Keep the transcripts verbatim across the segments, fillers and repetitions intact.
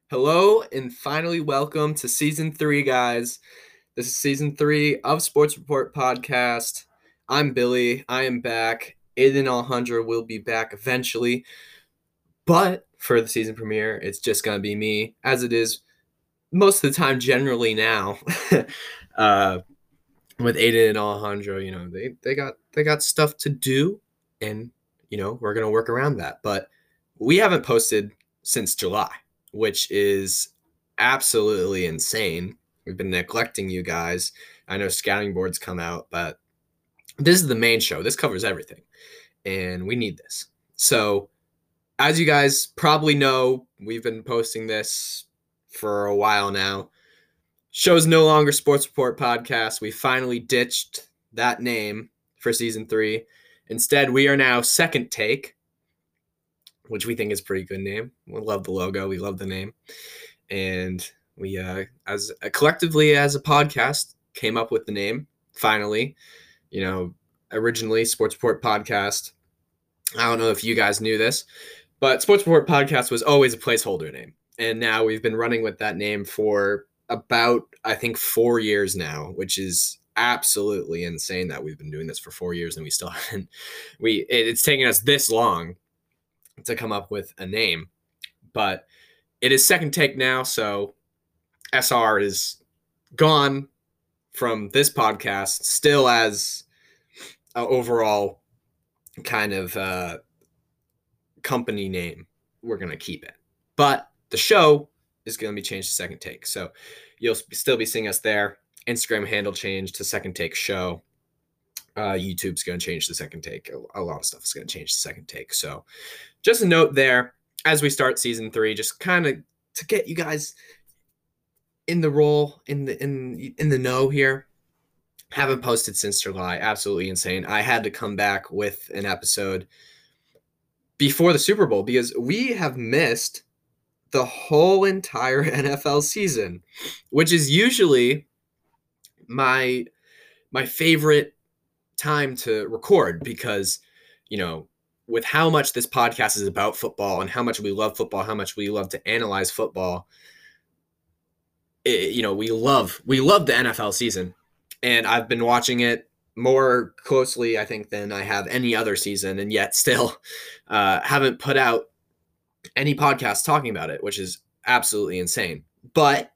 Hello and finally welcome to season three, guys. This is season three of Sports Report Podcast. I'm Billy. I am back. Aiden Alejandro will be back eventually. But for the season premiere, it's just going to be me, as it is most of the time generally now. uh, with Aiden and Alejandro, you know, they, they got they got stuff to do, and, you know, we're going to work around that. But we haven't posted since July, which is absolutely insane. We've been neglecting you guys. I know scouting boards come out, but this is the main show. This covers everything, and we need this. So, as you guys probably know, we've been posting this for a while now. Show's no longer Sports Report Podcast. We finally ditched that name for season three. Instead, we are now Second Take, which we think is a pretty good name. We love the logo. We love the name. And we, uh, as uh, collectively as a podcast, came up with the name, finally. You know, originally Sports Report Podcast. I don't know if you guys knew this, but Sports Report Podcast was always a placeholder name. And now we've been running with that name for about, I think, four years now, which is absolutely insane that we've been doing this for four years and we still haven't. We, it's taken us this long to come up with a name, but it is Second Take now, so S R is gone from this podcast, still as an overall kind of uh, company name. We're going to keep it, but the show is going to be changed to Second Take, so you'll still be seeing us there. Instagram handle changed to Second Take Show. Uh, YouTube's going to change to Second Take. A, a lot of stuff is going to change to Second Take. So just a note there as we start season three, just kind of to get you guys in the role, in the in in the know here. Haven't posted since July. Absolutely insane. I had to come back with an episode before the Super Bowl because we have missed the whole entire N F L season, which is usually my my favorite time to record because, you know, with how much this podcast is about football and how much we love football, how much we love to analyze football, it, you know, we love we love the N F L season, and I've been watching it more closely, I think, than I have any other season, and yet still uh, haven't put out any podcasts talking about it, which is absolutely insane. But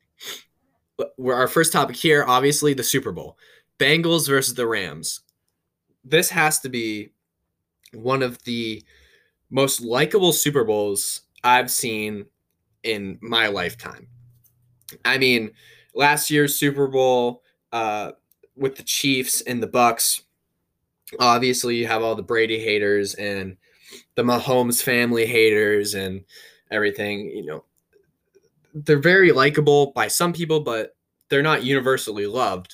we're our first topic here, obviously, the Super Bowl. Bengals versus the Rams. This has to be one of the most likable Super Bowls I've seen in my lifetime. I mean, last year's Super Bowl uh, with the Chiefs and the Bucks, obviously you have all the Brady haters and the Mahomes family haters and everything. You know, they're very likable by some people, but they're not universally loved.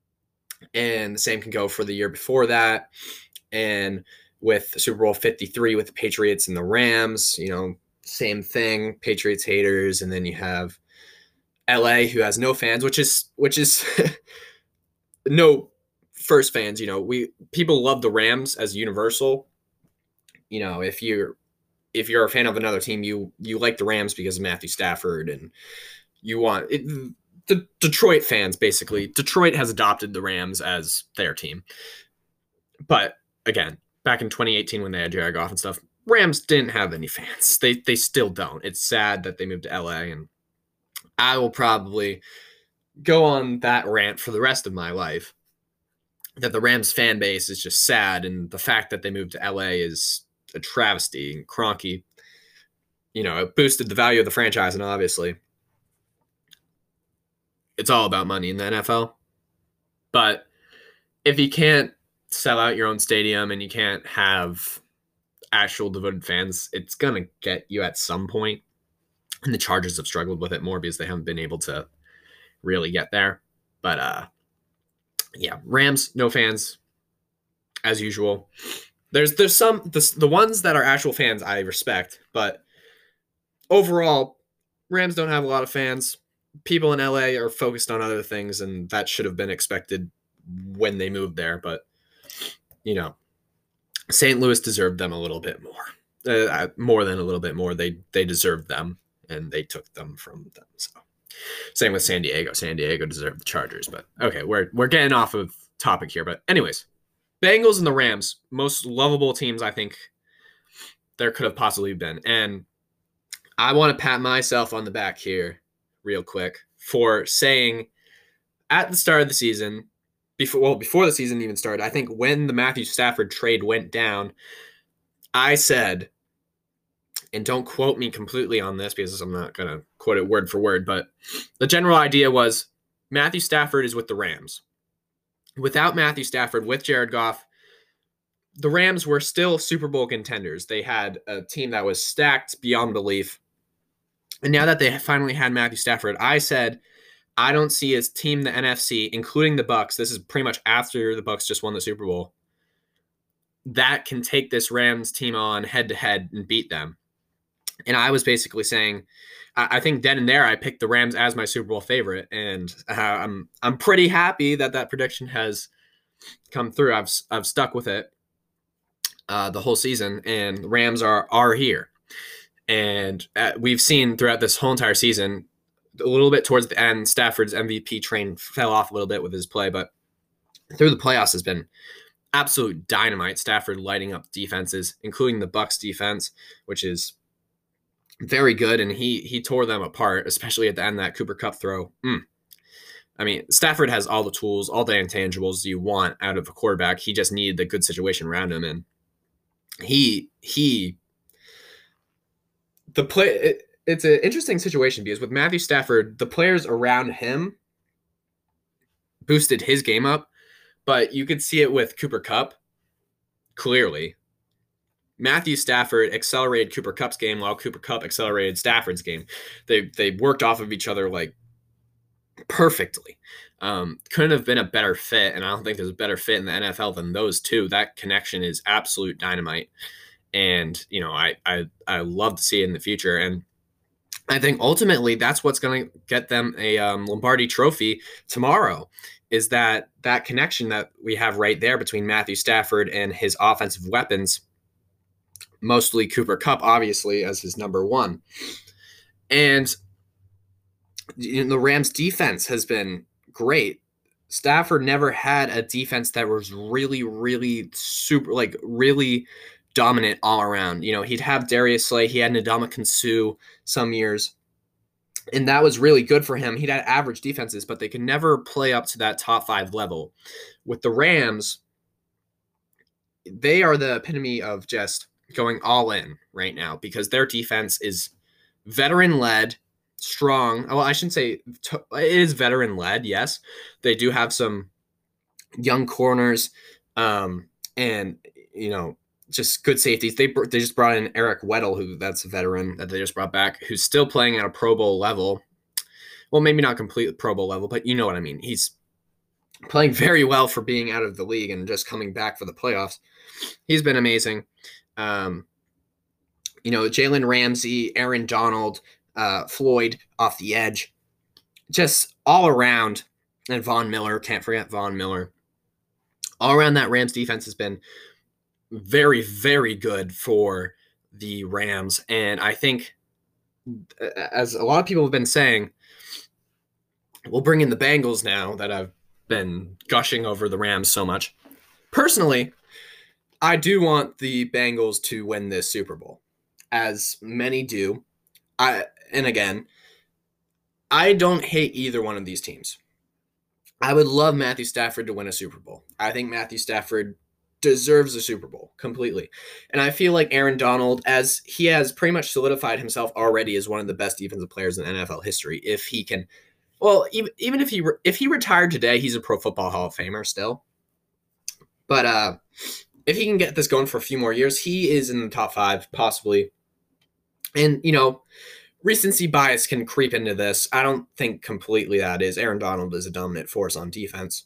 And the same can go for the year before that. And with Super Bowl fifty-three with the Patriots and the Rams, you know, same thing, Patriots haters. And then you have L A who has no fans, which is, which is no first fans. You know, we, people love the Rams as universal. You know, if you're, if you're a fan of another team, you, you like the Rams because of Matthew Stafford, and you want it. The Detroit fans, basically, Detroit has adopted the Rams as their team. But again, back in twenty eighteen when they had Jared Goff and stuff, Rams didn't have any fans. They they still don't. It's sad that they moved to L A, and I will probably go on that rant for the rest of my life that the Rams fan base is just sad, and the fact that they moved to L A is a travesty. And Kroenke, you know, it boosted the value of the franchise, and obviously it's all about money in the N F L. But if you can't sell out your own stadium and you can't have actual devoted fans, it's going to get you at some point. And the Chargers have struggled with it more because they haven't been able to really get there. But uh, yeah, Rams, no fans, as usual. There's there's some, the, the ones that are actual fans I respect, but overall, Rams don't have a lot of fans. People in L A are focused on other things, and that should have been expected when they moved there. But, you know, Saint Louis deserved them a little bit more. Uh, more than a little bit more. They they deserved them. and they took them from them. So same with San Diego. San Diego deserved the Chargers, but okay, we're we're getting off of topic here. But anyways, Bengals and the Rams, most lovable teams I think there could have possibly been. And I want to pat myself on the back here real quick for saying at the start of the season, before well, before the season even started, I think when the Matthew Stafford trade went down, I said, and don't quote me completely on this because I'm not going to quote it word for word, but the general idea was Matthew Stafford is with the Rams. Without Matthew Stafford, with Jared Goff, the Rams were still Super Bowl contenders. They had a team that was stacked beyond belief. And now that they finally had Matthew Stafford, I said, I don't see his team, the N F C, including the Bucs. This is pretty much after the Bucs just won the Super Bowl. That can take this Rams team on head to head and beat them. And I was basically saying, I think then and there I picked the Rams as my Super Bowl favorite, and uh, I'm I'm pretty happy that that prediction has come through. I've I've stuck with it uh, the whole season, and the Rams are are here. And uh, we've seen throughout this whole entire season, a little bit towards the end, Stafford's M V P train fell off a little bit with his play, but through the playoffs has been absolute dynamite. Stafford lighting up defenses, including the Bucs defense, which is very good, and he he tore them apart, especially at the end, that Cooper Kupp throw. Mm. I mean, Stafford has all the tools, all the intangibles you want out of a quarterback. He just needed the good situation around him, and he he the play. It, it's an interesting situation because with Matthew Stafford, the players around him boosted his game up, but you could see it with Cooper Kupp clearly. Matthew Stafford accelerated Cooper Kupp's game while Cooper Kupp accelerated Stafford's game. They they worked off of each other like perfectly. Um, couldn't have been a better fit, and I don't think there's a better fit in the N F L than those two. That connection is absolute dynamite, and you know I I I love to see it in the future. And I think ultimately that's what's going to get them a um, Lombardi Trophy tomorrow. Is that that connection that we have right there between Matthew Stafford and his offensive weapons. Mostly Cooper Kupp, obviously, as his number one. And you know, the Rams' defense has been great. Stafford never had a defense that was really, really super, like really dominant all around. You know, he'd have Darius Slay, he had Ndamukong Suh some years, and that was really good for him. He'd had average defenses, but they could never play up to that top five level. With the Rams, they are the epitome of just going all in right now because their defense is veteran-led, strong. Well, I shouldn't say it is veteran-led, yes. They do have some young corners um, and, you know, just good safeties. They they just brought in Eric Weddle, who that's a veteran that they just brought back, who's still playing at a Pro Bowl level. Well, maybe not complete Pro Bowl level, but you know what I mean. He's playing very well for being out of the league and just coming back for the playoffs. He's been amazing. Um, you know, Jalen Ramsey, Aaron Donald, uh, Floyd off the edge, just all around, and Von Miller, can't forget Von Miller. All around that Rams defense has been very, very good for the Rams. And I think, as a lot of people have been saying, we'll bring in the Bengals now that I've been gushing over the Rams so much. Personally, I do want the Bengals to win this Super Bowl, as many do. I and again, I don't hate either one of these teams. I would love Matthew Stafford to win a Super Bowl. I think Matthew Stafford deserves a Super Bowl completely. And I feel like Aaron Donald, as he has pretty much solidified himself already as one of the best defensive players in N F L history, if he can, well, even, even if he if he retired today, he's a Pro Football Hall of Famer still. But uh, if he can get this going for a few more years, he is in the top five, possibly. And, you know, recency bias can creep into this. I don't think completely that is. Aaron Donald is a dominant force on defense.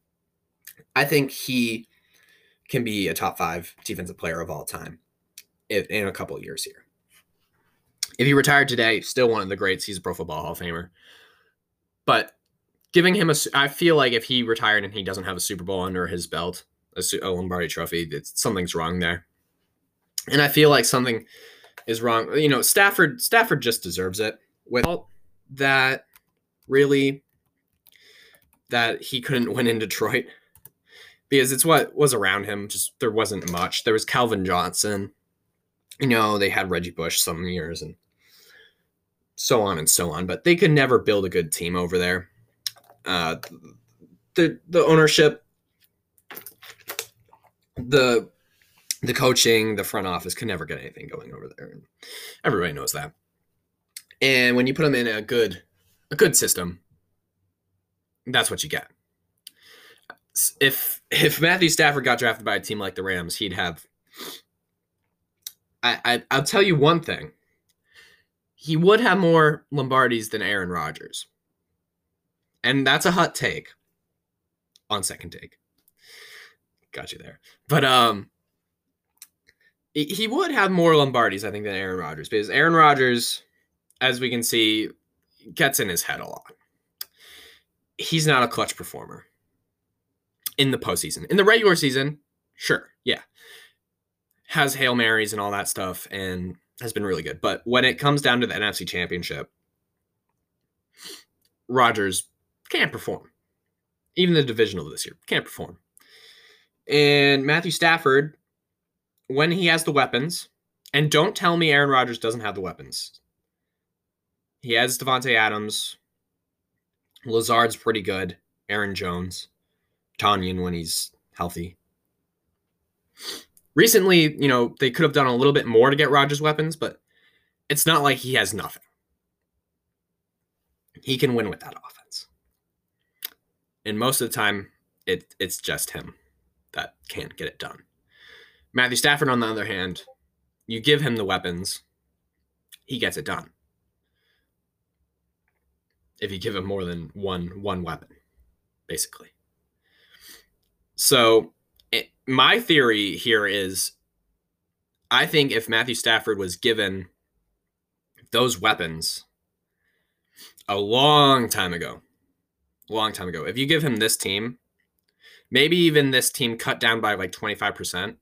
I think he can be a top five defensive player of all time if, in a couple of years here. If he retired today, still one of the greats. He's a Pro Football Hall of Famer. But giving him a, I feel like if he retired and he doesn't have a Super Bowl under his belt, a, a Lombardi Trophy, it's, something's wrong there. And I feel like something is wrong. You know, Stafford Stafford just deserves it. With all that, really, that he couldn't win in Detroit because it's what was around him. Just there wasn't much. There was Calvin Johnson. You know, they had Reggie Bush some years and so on and so on, but they could never build a good team over there. Uh, the the ownership, the the coaching, the front office could never get anything going over there. Everybody knows that. And when you put them in a good a good system, that's what you get. If if Matthew Stafford got drafted by a team like the Rams, he'd have. I, I I'll tell you one thing. He would have more Lombardis than Aaron Rodgers. And that's a hot take on second take. Got you there. But um, he would have more Lombardis, I think, than Aaron Rodgers. Because Aaron Rodgers, as we can see, gets in his head a lot. He's not a clutch performer in the postseason. In the regular season, sure, yeah. Has Hail Marys and all that stuff and has been really good. But when it comes down to the N F C Championship, Rodgers can't perform. Even the divisional this year can't perform. And Matthew Stafford, when he has the weapons, and don't tell me Aaron Rodgers doesn't have the weapons. He has Devontae Adams. Lazard's pretty good. Aaron Jones. Tonyan when he's healthy. Recently, you know, they could have done a little bit more to get Rodgers weapons, but it's not like he has nothing. He can win with that offense. And most of the time, it it's just him that can't get it done. Matthew Stafford, on the other hand, you give him the weapons, he gets it done. If you give him more than one one weapon, basically. So it, my theory here is, I think if Matthew Stafford was given those weapons a long time ago, a long time ago, if you give him this team, maybe even this team cut down by like twenty-five percent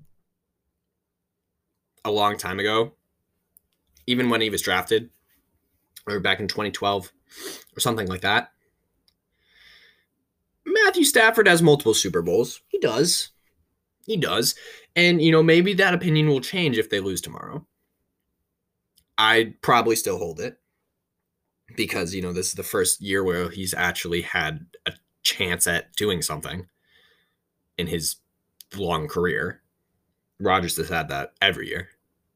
a long time ago, even when he was drafted, or back in twenty twelve or something like that. Matthew Stafford has multiple Super Bowls. He does. He does. And, you know, maybe that opinion will change if they lose tomorrow. I'd probably still hold it because, you know, this is the first year where he's actually had a chance at doing something in his long career. Rodgers has had that every year.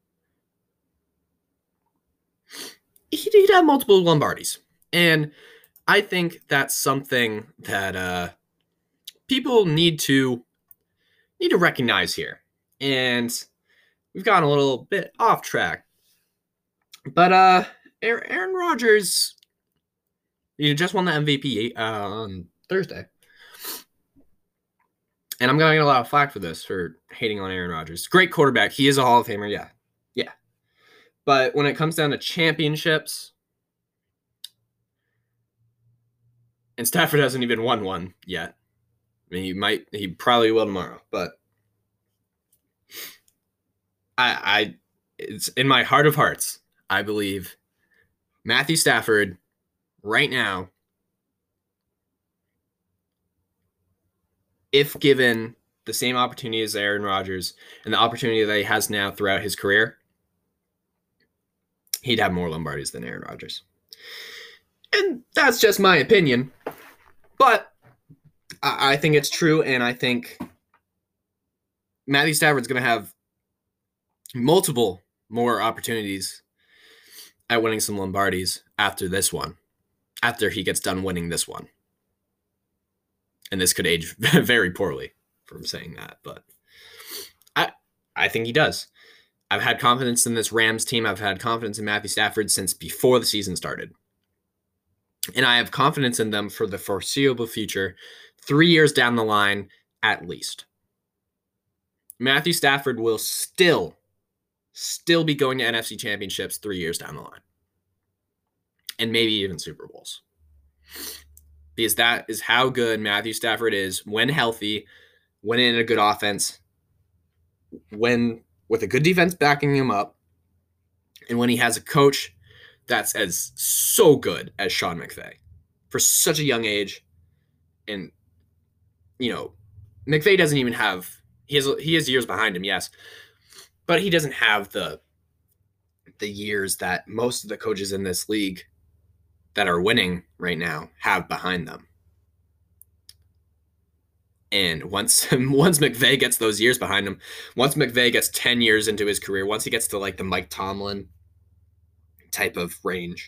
He'd have multiple Lombardis. And I think that's something that uh, people need to need to recognize here. And we've gotten a little bit off track. But uh, Aaron Rodgers, you know, just won the M V P uh, on Thursday. And I'm going to get a lot of flack for this, for hating on Aaron Rodgers. Great quarterback. He is a Hall of Famer, yeah. Yeah. But when it comes down to championships, and Stafford hasn't even won one yet. I mean, he might, he probably will tomorrow, but I, I, it's in my heart of hearts, I believe Matthew Stafford right now, if given the same opportunity as Aaron Rodgers and the opportunity that he has now throughout his career, he'd have more Lombardis than Aaron Rodgers. And that's just my opinion. But I, I think it's true, and I think Matthew Stafford's going to have multiple more opportunities at winning some Lombardis after this one, after he gets done winning this one. And this could age very poorly from saying that, but I I think he does. I've had confidence in this Rams team. I've had confidence in Matthew Stafford since before the season started. And I have confidence in them for the foreseeable future, three years down the line at least. Matthew Stafford will still, still be going to N F C championships three years down the line. And maybe even Super Bowls. Because that is how good Matthew Stafford is when healthy, when in a good offense, when with a good defense backing him up, And when he has a coach that's as so good as Sean McVay for such a young age, and you know, McVay doesn't even have he has he has years behind him, yes, but he doesn't have the the years that most of the coaches in this league that are winning right now have behind them. And once once McVay gets those years behind him, once McVay gets ten years into his career, once he gets to like the Mike Tomlin type of range,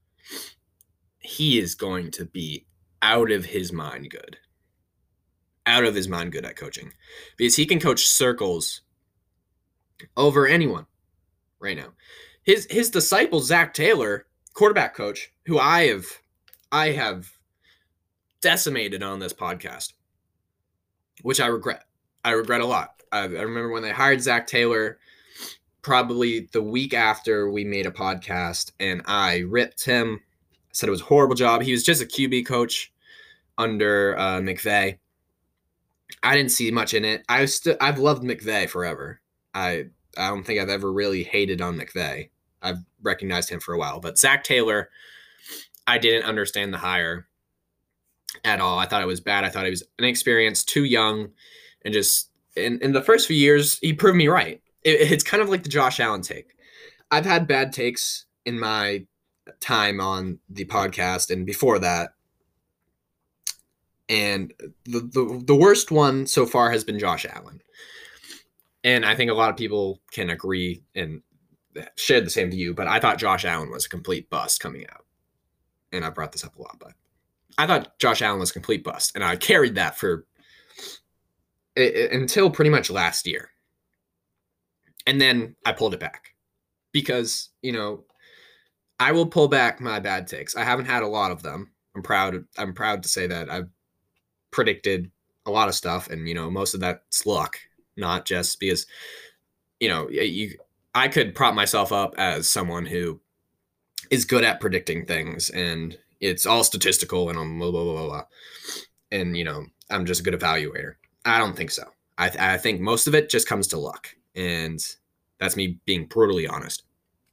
he is going to be out of his mind good. Out of his mind good at coaching. Because he can coach circles over anyone right now. His his disciple, Zach Taylor, quarterback coach, who I have I have decimated on this podcast, which I regret. I regret a lot. I, I remember when they hired Zach Taylor, probably the week after we made a podcast, and I ripped him. I said it was a horrible job. He was just a Q B coach under uh, McVay. I didn't see much in it. I st- I've loved McVay forever. I I don't think I've ever really hated on McVay. I've recognized him for a while. But Zach Taylor, I didn't understand the hire at all. I thought it was bad. I thought he was inexperienced, too young, and just in, in the first few years, he proved me right. It, it's kind of like the Josh Allen take. I've had bad takes in my time on the podcast and before that. And the, the the worst one so far has been Josh Allen. And I think a lot of people can agree and share the same view, but I thought Josh Allen was a complete bust coming out. And I brought this up a lot, but I thought Josh Allen was a complete bust. And I carried that for it, it, until pretty much last year. And then I pulled it back because, you know, I will pull back my bad takes. I haven't had a lot of them. I'm proud. I'm proud to say that I've predicted a lot of stuff, and you know, most of that's luck, not just because, you know, you. I could prop myself up as someone who is good at predicting things, and it's all statistical, and I'm blah blah blah blah, and you know, I'm just a good evaluator. I don't think so. I th- I think most of it just comes to luck, and that's me being brutally honest.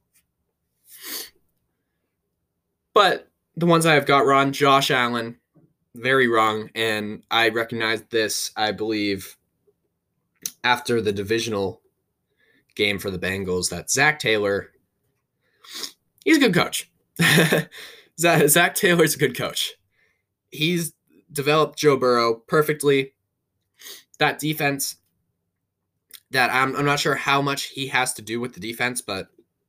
But the ones I have got wrong, Josh Allen, very wrong. And I recognized this, I believe, after the divisional game for the Bengals, that Zach Taylor, he's a good coach. Zach, Zach Taylor's a good coach. He's developed Joe Burrow perfectly. That defense, that I'm, I'm not sure how much he has to do with the defense, but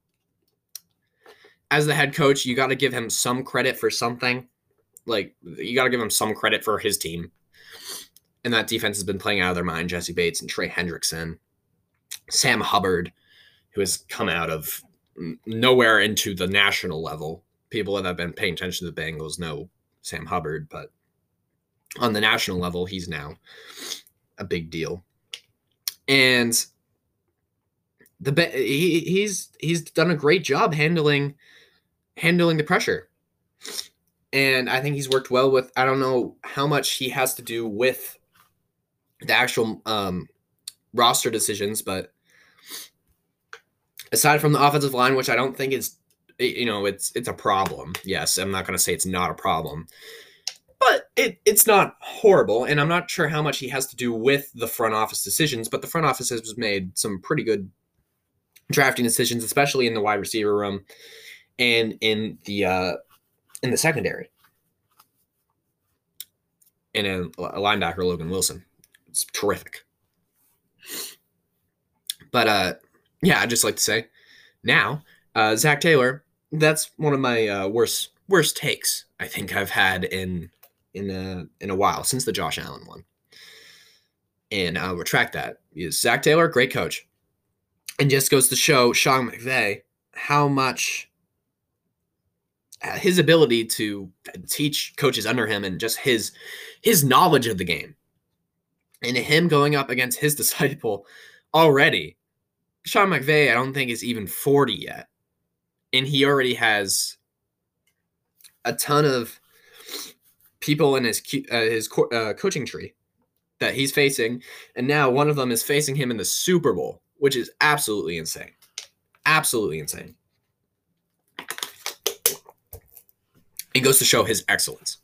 as the head coach, you got to give him some credit for something. Like, you got to give him some credit for his team. And that defense has been playing out of their mind. Jesse Bates and Trey Hendrickson. Sam Hubbard, who has come out of nowhere into the national level. People that have been paying attention to the Bengals know Sam Hubbard, but on the national level, he's now a big deal. And the he, he's he's done a great job handling handling the pressure. And I think he's worked well with, I don't know how much he has to do with the actual um, roster decisions, but aside from the offensive line, which I don't think is, you know, it's it's a problem. Yes, I'm not going to say it's not a problem, but it it's not horrible. And I'm not sure how much he has to do with the front office decisions, but the front office has made some pretty good drafting decisions, especially in the wide receiver room and in the uh, in the secondary. And a, a linebacker, Logan Wilson. It's terrific. But, uh, yeah, I'd just like to say, now, uh, Zach Taylor, that's one of my uh, worst worst takes I think I've had in in a, in a while, since the Josh Allen one. And I'll retract that. Because Zach Taylor, great coach. And just goes to show Sean McVay how much his ability to teach coaches under him and just his his knowledge of the game. And him going up against his disciple already. Sean McVay, I don't think, is even forty yet. And he already has a ton of people in his uh, his uh, coaching tree that he's facing. And now one of them is facing him in the Super Bowl, which is absolutely insane. Absolutely insane. It goes to show his excellence.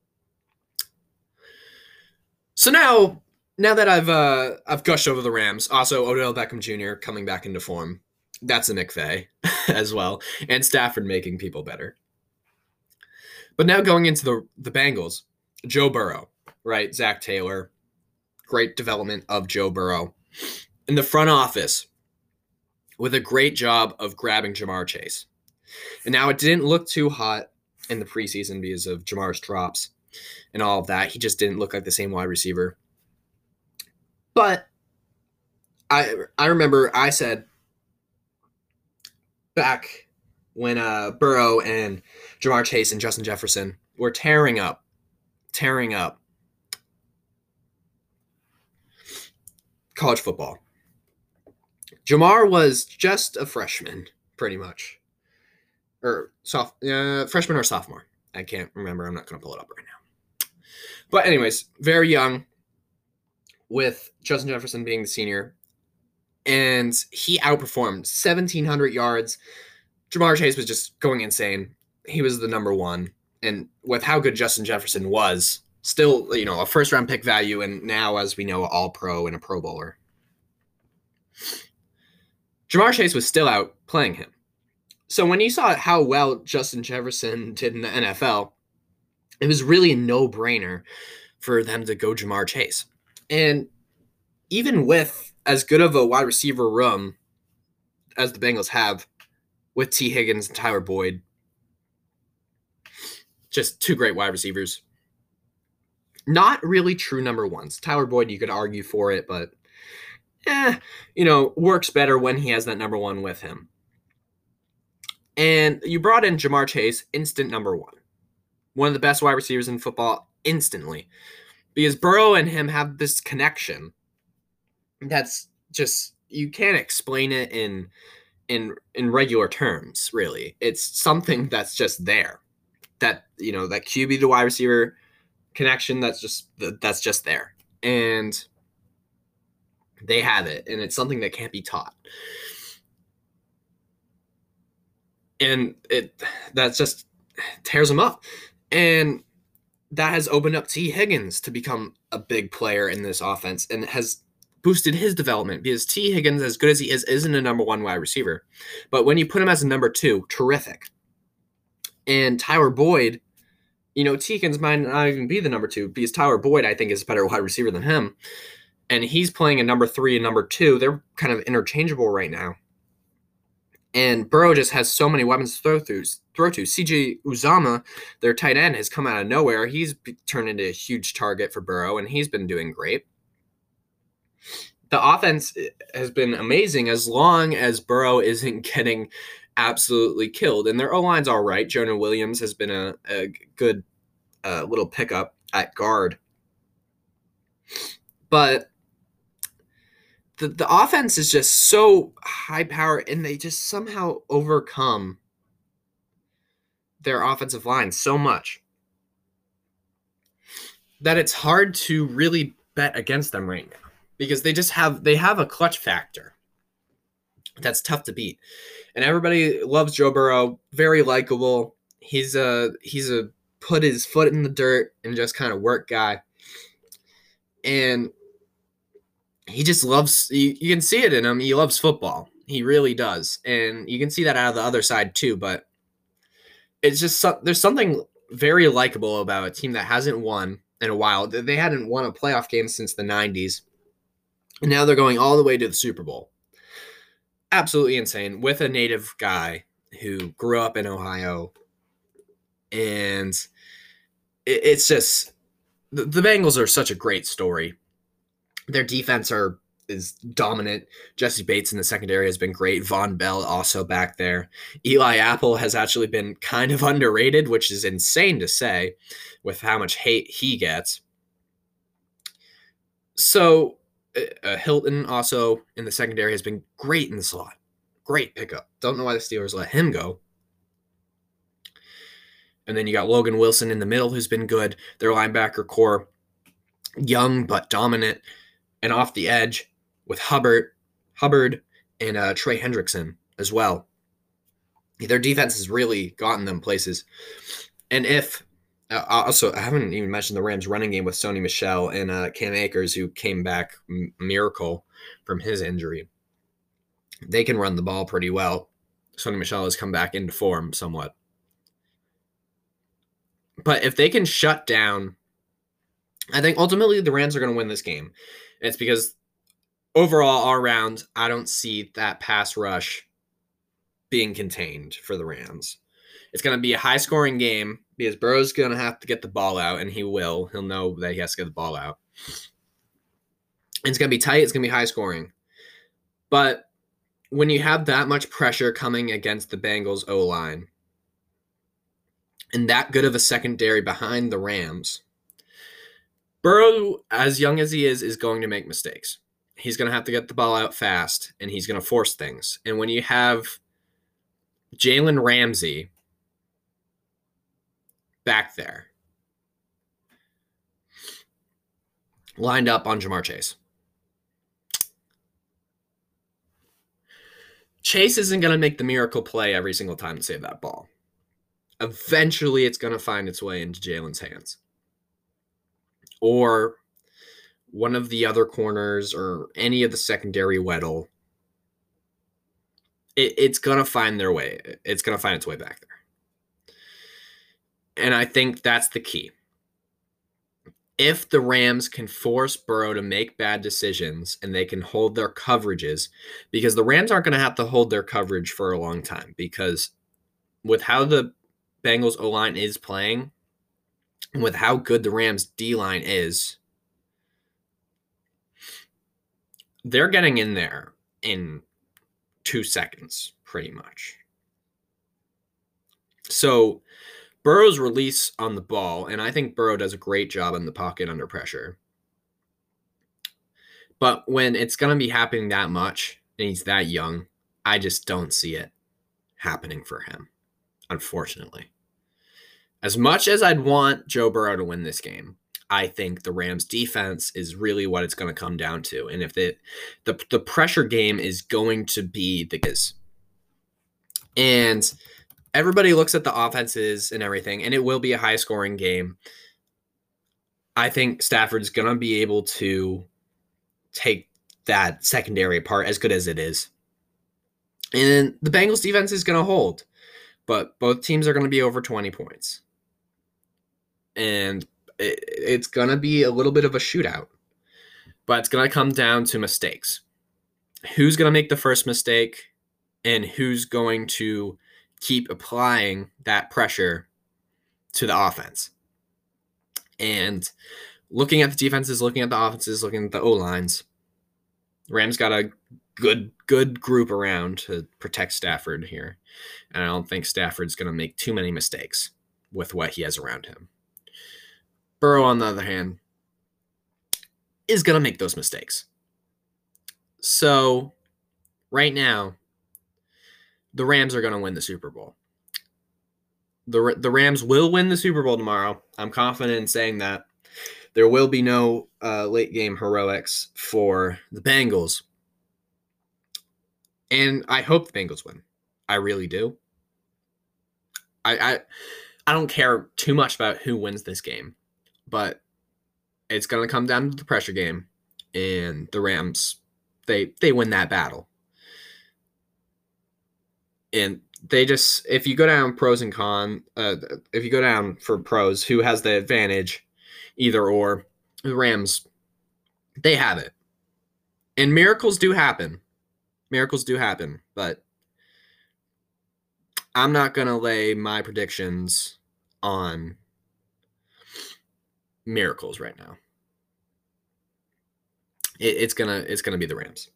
So now, now that I've uh, I've gushed over the Rams, also Odell Beckham Junior coming back into form. That's a McVay as well, and Stafford making people better. But now going into the the Bengals, Joe Burrow, right? Zach Taylor, great development of Joe Burrow in the front office with a great job of grabbing Ja'Marr Chase. And now it didn't look too hot in the preseason because of Jamar's drops and all of that. He just didn't look like the same wide receiver. But I I remember I said back when uh, Burrow and Ja'Marr Chase and Justin Jefferson were tearing up, tearing up college football. Ja'Marr was just a freshman, pretty much. Or soft, uh, freshman or sophomore. I can't remember. I'm not going to pull it up right now. But anyways, very young, with Justin Jefferson being the senior. And he outperformed seventeen hundred yards. Ja'Marr Chase was just going insane. He was the number one. And with how good Justin Jefferson was, still, you know, a first-round pick value, and now, as we know, all-pro and a Pro Bowler. Ja'Marr Chase was still out playing him. So when you saw how well Justin Jefferson did in the N F L, it was really a no-brainer for them to go Ja'Marr Chase. And even with as good of a wide receiver room as the Bengals have, with T. Higgins and Tyler Boyd, just two great wide receivers. Not really true number ones. Tyler Boyd, you could argue for it, but eh, you know, works better when he has that number one with him. And you brought in Ja'Marr Chase, instant number one. One of the best wide receivers in football instantly. Because Burrow and him have this connection that's just, you can't explain it in in in regular terms, really. It's something that's just there. That, you know, that Q B to wide receiver connection, that's just that's just there. And they have it, and it's something that can't be taught. And it that just tears them up. And that has opened up T. Higgins to become a big player in this offense, and has boosted his development, because T. Higgins, as good as he is, isn't a number one wide receiver. But when you put him as a number two, terrific. And Tyler Boyd, you know, T. Higgins might not even be the number two, because Tyler Boyd, I think, is a better wide receiver than him. And he's playing a number three and number two. They're kind of interchangeable right now. And Burrow just has so many weapons to throw through. Throw to. C J Uzomah, their tight end, has come out of nowhere. He's turned into a huge target for Burrow, and he's been doing great. The offense has been amazing as long as Burrow isn't getting absolutely killed. And their O-line's all right. Jonah Williams has been a, a good uh, little pickup at guard. But the, the offense is just so high power, and they just somehow overcome their offensive line so much that it's hard to really bet against them right now, because they just have they have a clutch factor that's tough to beat. And everybody loves Joe Burrow, very likable. He's a he's a put his foot in the dirt and just kind of work guy. And he just loves, you, you can see it in him. He loves football. He really does. And you can see that out of the other side too, but it's just, so, there's something very likable about a team that hasn't won in a while. They hadn't won a playoff game since the nineties. And now they're going all the way to the Super Bowl. Absolutely insane, with a native guy who grew up in Ohio. And it, it's just, the, the Bengals are such a great story. Their defense are is dominant. Jesse Bates in the secondary has been great. Von Bell also back there. Eli Apple has actually been kind of underrated, which is insane to say with how much hate he gets. So uh, Hilton also in the secondary has been great in the slot. Great pickup. Don't know why the Steelers let him go. And then you got Logan Wilson in the middle, who's been good. Their linebacker core, young but dominant. And off the edge with Hubbard, Hubbard and uh, Trey Hendrickson as well. Their defense has really gotten them places. And if uh, also, I haven't even mentioned the Rams running game with Sony Michel and uh, Cam Akers, who came back m- miracle from his injury. They can run the ball pretty well. Sony Michel has come back into form somewhat. But if they can shut down, I think ultimately the Rams are going to win this game. And it's because overall, all around, I don't see that pass rush being contained for the Rams. It's going to be a high-scoring game because Burrow's going to have to get the ball out, and he will. He'll know that he has to get the ball out. And it's going to be tight. It's going to be high-scoring. But when you have that much pressure coming against the Bengals O-line and that good of a secondary behind the Rams, Burrow, as young as he is, is going to make mistakes. He's going to have to get the ball out fast, and he's going to force things. And when you have Jalen Ramsey back there, lined up on Ja'Marr Chase, Chase isn't going to make the miracle play every single time to save that ball. Eventually, it's going to find its way into Jalen's hands. Or one of the other corners or any of the secondary Weddle. It, it's going to find their way. It's going to find its way back there. And I think that's the key. If the Rams can force Burrow to make bad decisions and they can hold their coverages, because the Rams aren't going to have to hold their coverage for a long time, because with how the Bengals O-line is playing, with how good the Rams D-line is, they're getting in there in two seconds, pretty much. So Burrow's release on the ball, and I think Burrow does a great job in the pocket under pressure. But when it's going to be happening that much, and he's that young, I just don't see it happening for him, unfortunately. As much as I'd want Joe Burrow to win this game, I think the Rams defense is really what it's going to come down to. And if the, the, the pressure game is going to be the is. And everybody looks at the offenses and everything, and it will be a high-scoring game. I think Stafford's going to be able to take that secondary apart as good as it is. And the Bengals defense is going to hold, but both teams are going to be over twenty points. And it, it's going to be a little bit of a shootout, but it's going to come down to mistakes. Who's going to make the first mistake and who's going to keep applying that pressure to the offense? And looking at the defenses, looking at the offenses, looking at the O-lines, Rams got a good good group around to protect Stafford here. And I don't think Stafford's going to make too many mistakes with what he has around him. Burrow, on the other hand, is going to make those mistakes. So right now, the Rams are going to win the Super Bowl. The, the Rams will win the Super Bowl tomorrow. I'm confident in saying that. There will be no uh, late-game heroics for the Bengals. And I hope the Bengals win. I really do. I, I I don't care too much about who wins this game. But it's going to come down to the pressure game. And the Rams, they they win that battle. And they just, if you go down pros and cons, uh, if you go down for pros, who has the advantage, either or, the Rams, they have it. And miracles do happen. Miracles do happen, but I'm not going to lay my predictions on miracles right now. It, it's going to it's gonna be the Rams.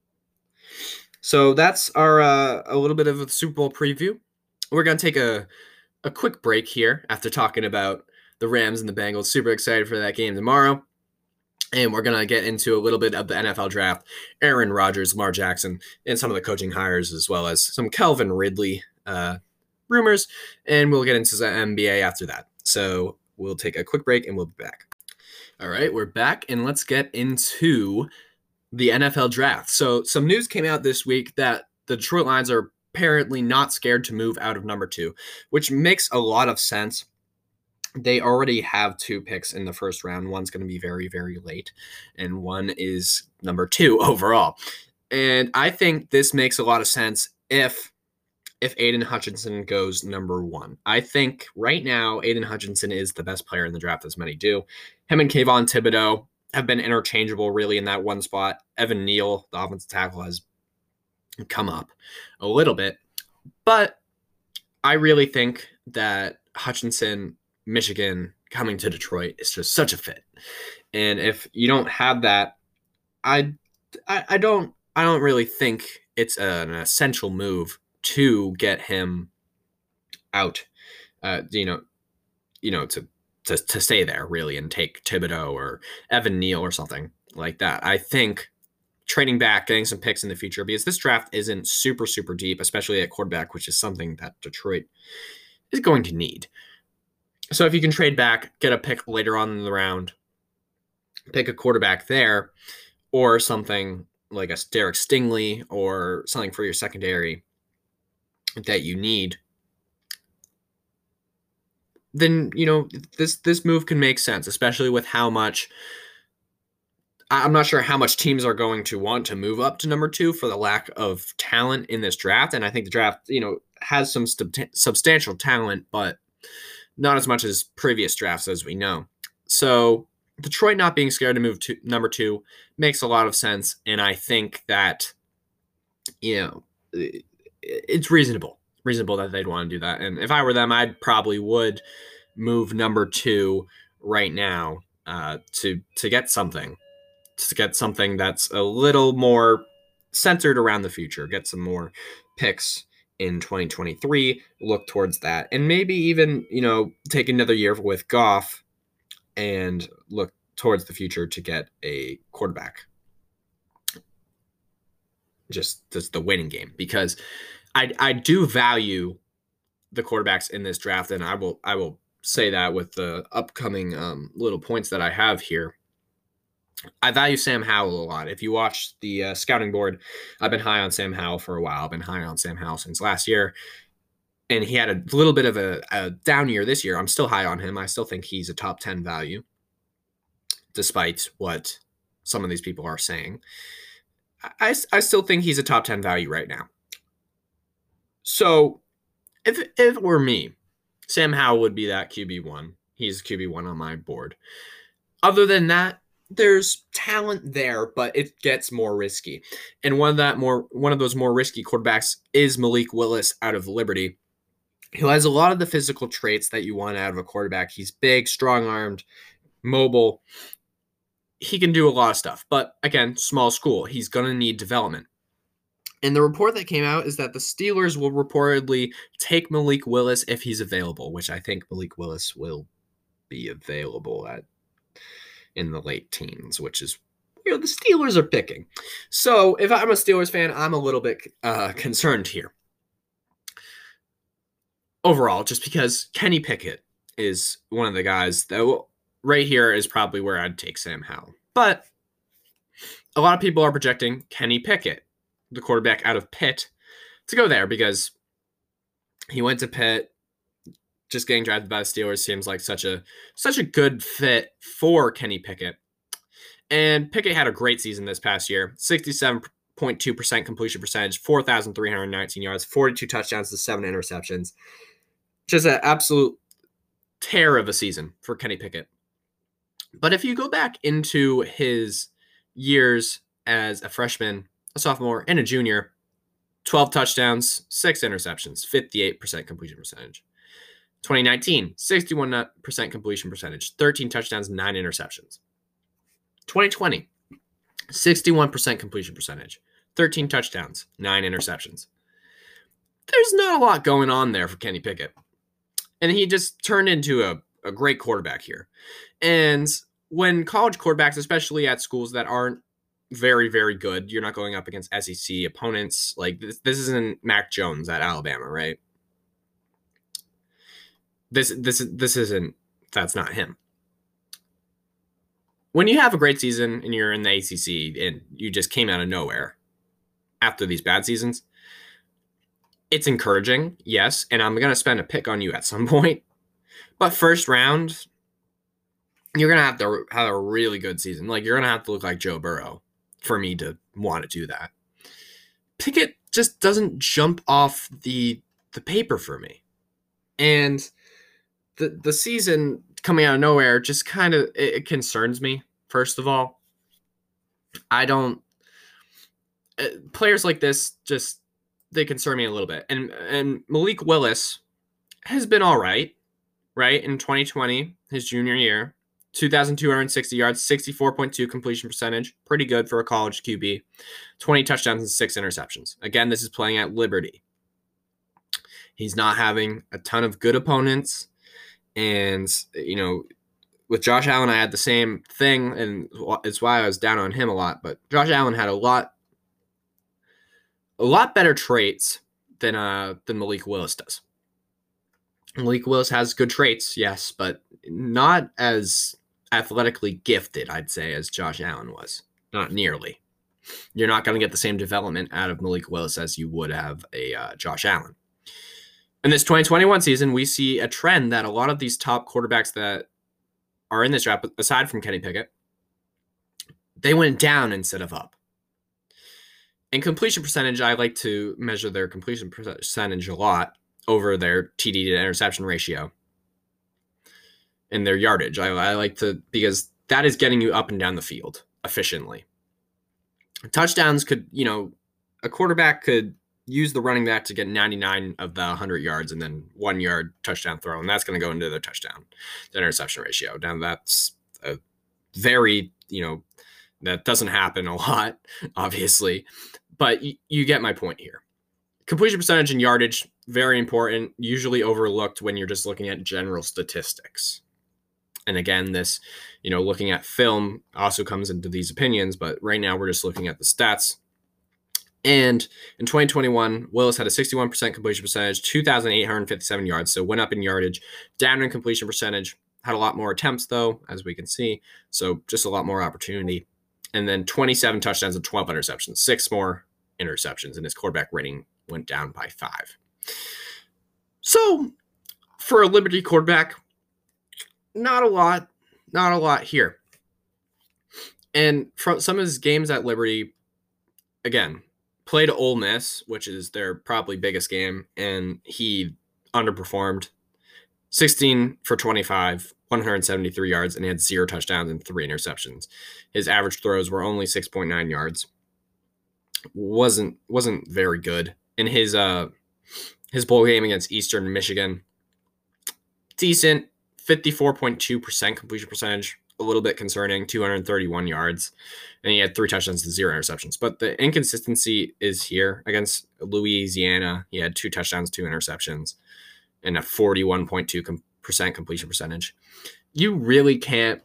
So that's our uh, a little bit of a Super Bowl preview. We're going to take a, a quick break here after talking about the Rams and the Bengals. Super excited for that game tomorrow. And we're going to get into a little bit of the N F L draft, Aaron Rodgers, Lamar Jackson, and some of the coaching hires, as well as some Calvin Ridley uh, rumors. And we'll get into the N B A after that. So we'll take a quick break and we'll be back. All right, we're back, and let's get into the N F L draft. So some news came out this week that the Detroit Lions are apparently not scared to move out of number two, which makes a lot of sense. they already have two picks in the first round. One's going to be very, very late, and one is number two overall. And I think this makes a lot of sense if if Aidan Hutchinson goes number one. I think right now Aidan Hutchinson is the best player in the draft, as many do. Him and Kayvon Thibodeau have been interchangeable really in that one spot. Evan Neal, the offensive tackle, has come up a little bit. But I really think that Hutchinson, Michigan, coming to Detroit is just such a fit. And if you don't have that, I, I, I don't I don't really think it's an essential move to get him out, uh, you know, you know, to, to to stay there really and take Thibodeau or Evan Neal or something like that. I think trading back, getting some picks in the future, because this draft isn't super, super deep, especially at quarterback, which is something that Detroit is going to need. So if you can trade back, get a pick later on in the round, pick a quarterback there, or something like a Derek Stingley or something for your secondary that you need, then, you know, this this move can make sense, especially with how much I'm not sure how much teams are going to want to move up to number two for the lack of talent in this draft. And I think the draft, you know, has some st- substantial talent, but not as much as previous drafts, as we know. So Detroit not being scared to move to number two makes a lot of sense. And I think that, you know, it's reasonable, reasonable that they'd want to do that. And if I were them, I probably would move number two right now uh, to, to get something. to get something that's a little more centered around the future, get some more picks in twenty twenty-three, look towards that, and maybe even, you know, take another year with Goff and look towards the future to get a quarterback. Just, just the winning game, because I I do value the quarterbacks in this draft, and I will I will say that with the upcoming um, little points that I have here. I value Sam Howell a lot. If you watch the uh, scouting board, I've been high on Sam Howell for a while. I've been high on Sam Howell since last year. And he had a little bit of a, a down year this year. I'm still high on him. I still think he's a top ten value, despite what some of these people are saying. I, I still think he's a top ten value right now. So if, if it were me, Sam Howell would be that Q B one. He's Q B one on my board. Other than that, there's talent there, but it gets more risky. And one of that more one of those more risky quarterbacks is Malik Willis out of Liberty, who has a lot of the physical traits that you want out of a quarterback. He's big, strong-armed, mobile. He can do a lot of stuff. But again, small school. He's going to need development. And the report that came out is that the Steelers will reportedly take Malik Willis if he's available, which I think Malik Willis will be available at in the late teens, which is, you know, the Steelers are picking. So if I'm a Steelers fan, I'm a little bit uh, concerned here. Overall, just because Kenny Pickett is one of the guys that will, right here is probably where I'd take Sam Howell. But a lot of people are projecting Kenny Pickett, the quarterback out of Pitt, to go there because he went to Pitt. Just getting drafted by the Steelers seems like such a such a good fit for Kenny Pickett. And Pickett had a great season this past year. sixty-seven point two percent completion percentage, four thousand three hundred nineteen yards, forty-two touchdowns to seven interceptions. Just an absolute tear of a season for Kenny Pickett. But if you go back into his years as a freshman, a sophomore, and a junior, twelve touchdowns, six interceptions, fifty-eight percent completion percentage. twenty nineteen, sixty-one percent completion percentage, thirteen touchdowns, nine interceptions. twenty twenty, sixty-one percent completion percentage, thirteen touchdowns, nine interceptions. There's not a lot going on there for Kenny Pickett. And he just turned into a, a great quarterback here. And when college quarterbacks, especially at schools that aren't very, very good, you're not going up against S E C opponents. Like this, this isn't Mac Jones at Alabama, right? This this this isn't that's not him. When you have a great season and you're in the A C C and you just came out of nowhere after these bad seasons, it's encouraging, yes, and I'm going to spend a pick on you at some point. But first round, you're going to have to have a really good season. Like, you're going to have to look like Joe Burrow for me to want to do that. Pickett just doesn't jump off the the paper for me. And the the season coming out of nowhere just kind of, it, it concerns me, first of all. I don't, uh, players like this just, they concern me a little bit. And and Malik Willis has been all right, right? In twenty twenty, his junior year, two thousand two hundred sixty yards, sixty-four point two completion percentage. Pretty good for a college Q B. twenty touchdowns and six interceptions. Again, this is playing at Liberty. He's not having a ton of good opponents. And, you know, with Josh Allen, I had the same thing, and it's why I was down on him a lot. But Josh Allen had a lot, a lot better traits than uh than Malik Willis does. Malik Willis has good traits, yes, but not as athletically gifted, I'd say, as Josh Allen was. Not nearly. You're not going to get the same development out of Malik Willis as you would have a uh, Josh Allen. In this twenty twenty-one season, we see a trend that a lot of these top quarterbacks that are in this draft, aside from Kenny Pickett, they went down instead of up. In completion percentage, I like to measure their completion percentage a lot over their T D to interception ratio and their yardage. I, I like to, because that is getting you up and down the field efficiently. Touchdowns could, you know, a quarterback could use the running back to get ninety-nine of the one hundred yards and then one yard touchdown throw, and that's going to go into their touchdown to interception ratio. Now, that's a very, you know, that doesn't happen a lot, obviously, but y- you get my point here. Completion percentage and yardage, very important, usually overlooked when you're just looking at general statistics. And again, this, you know, looking at film also comes into these opinions, but right now we're just looking at the stats. And in twenty twenty-one, Willis had a sixty-one percent completion percentage, two thousand eight hundred fifty-seven yards, so went up in yardage, down in completion percentage, had a lot more attempts, though, as we can see, so just a lot more opportunity. And then twenty-seven touchdowns and twelve interceptions, six more interceptions, and his quarterback rating went down by five. So, for a Liberty quarterback, not a lot, not a lot here. And from some of his games at Liberty, again, played Ole Miss, which is their probably biggest game, and he underperformed. sixteen for twenty-five, one hundred seventy-three yards, and he had zero touchdowns and three interceptions. His average throws were only six point nine yards. Wasn't wasn't very good. In his uh his bowl game against Eastern Michigan, decent, fifty-four point two percent completion percentage, a little bit concerning, two hundred thirty-one yards, and he had three touchdowns and zero interceptions. But the inconsistency is here. Against Louisiana, he had two touchdowns, two interceptions, and a forty-one point two percent completion percentage. You really can't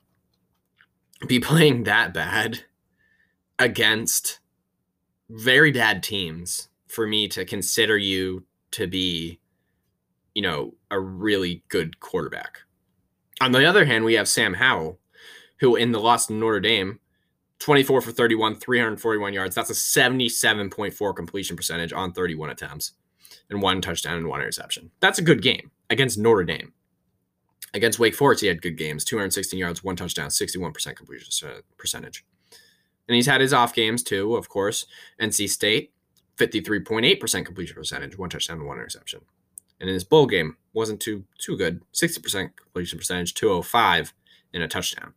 be playing that bad against very bad teams for me to consider you to be, you know, a really good quarterback. On the other hand, we have Sam Howell, who in the loss to Notre Dame, twenty-four for thirty-one, three hundred forty-one yards. That's a seventy-seven point four completion percentage on thirty-one attempts and one touchdown and one interception. That's a good game against Notre Dame. Against Wake Forest, he had good games, two hundred sixteen yards, one touchdown, sixty-one percent completion percentage. And he's had his off games too, of course. N C State, fifty-three point eight percent completion percentage, one touchdown and one interception. And in his bowl game, wasn't too too good, sixty percent completion percentage, two oh five and a touchdown.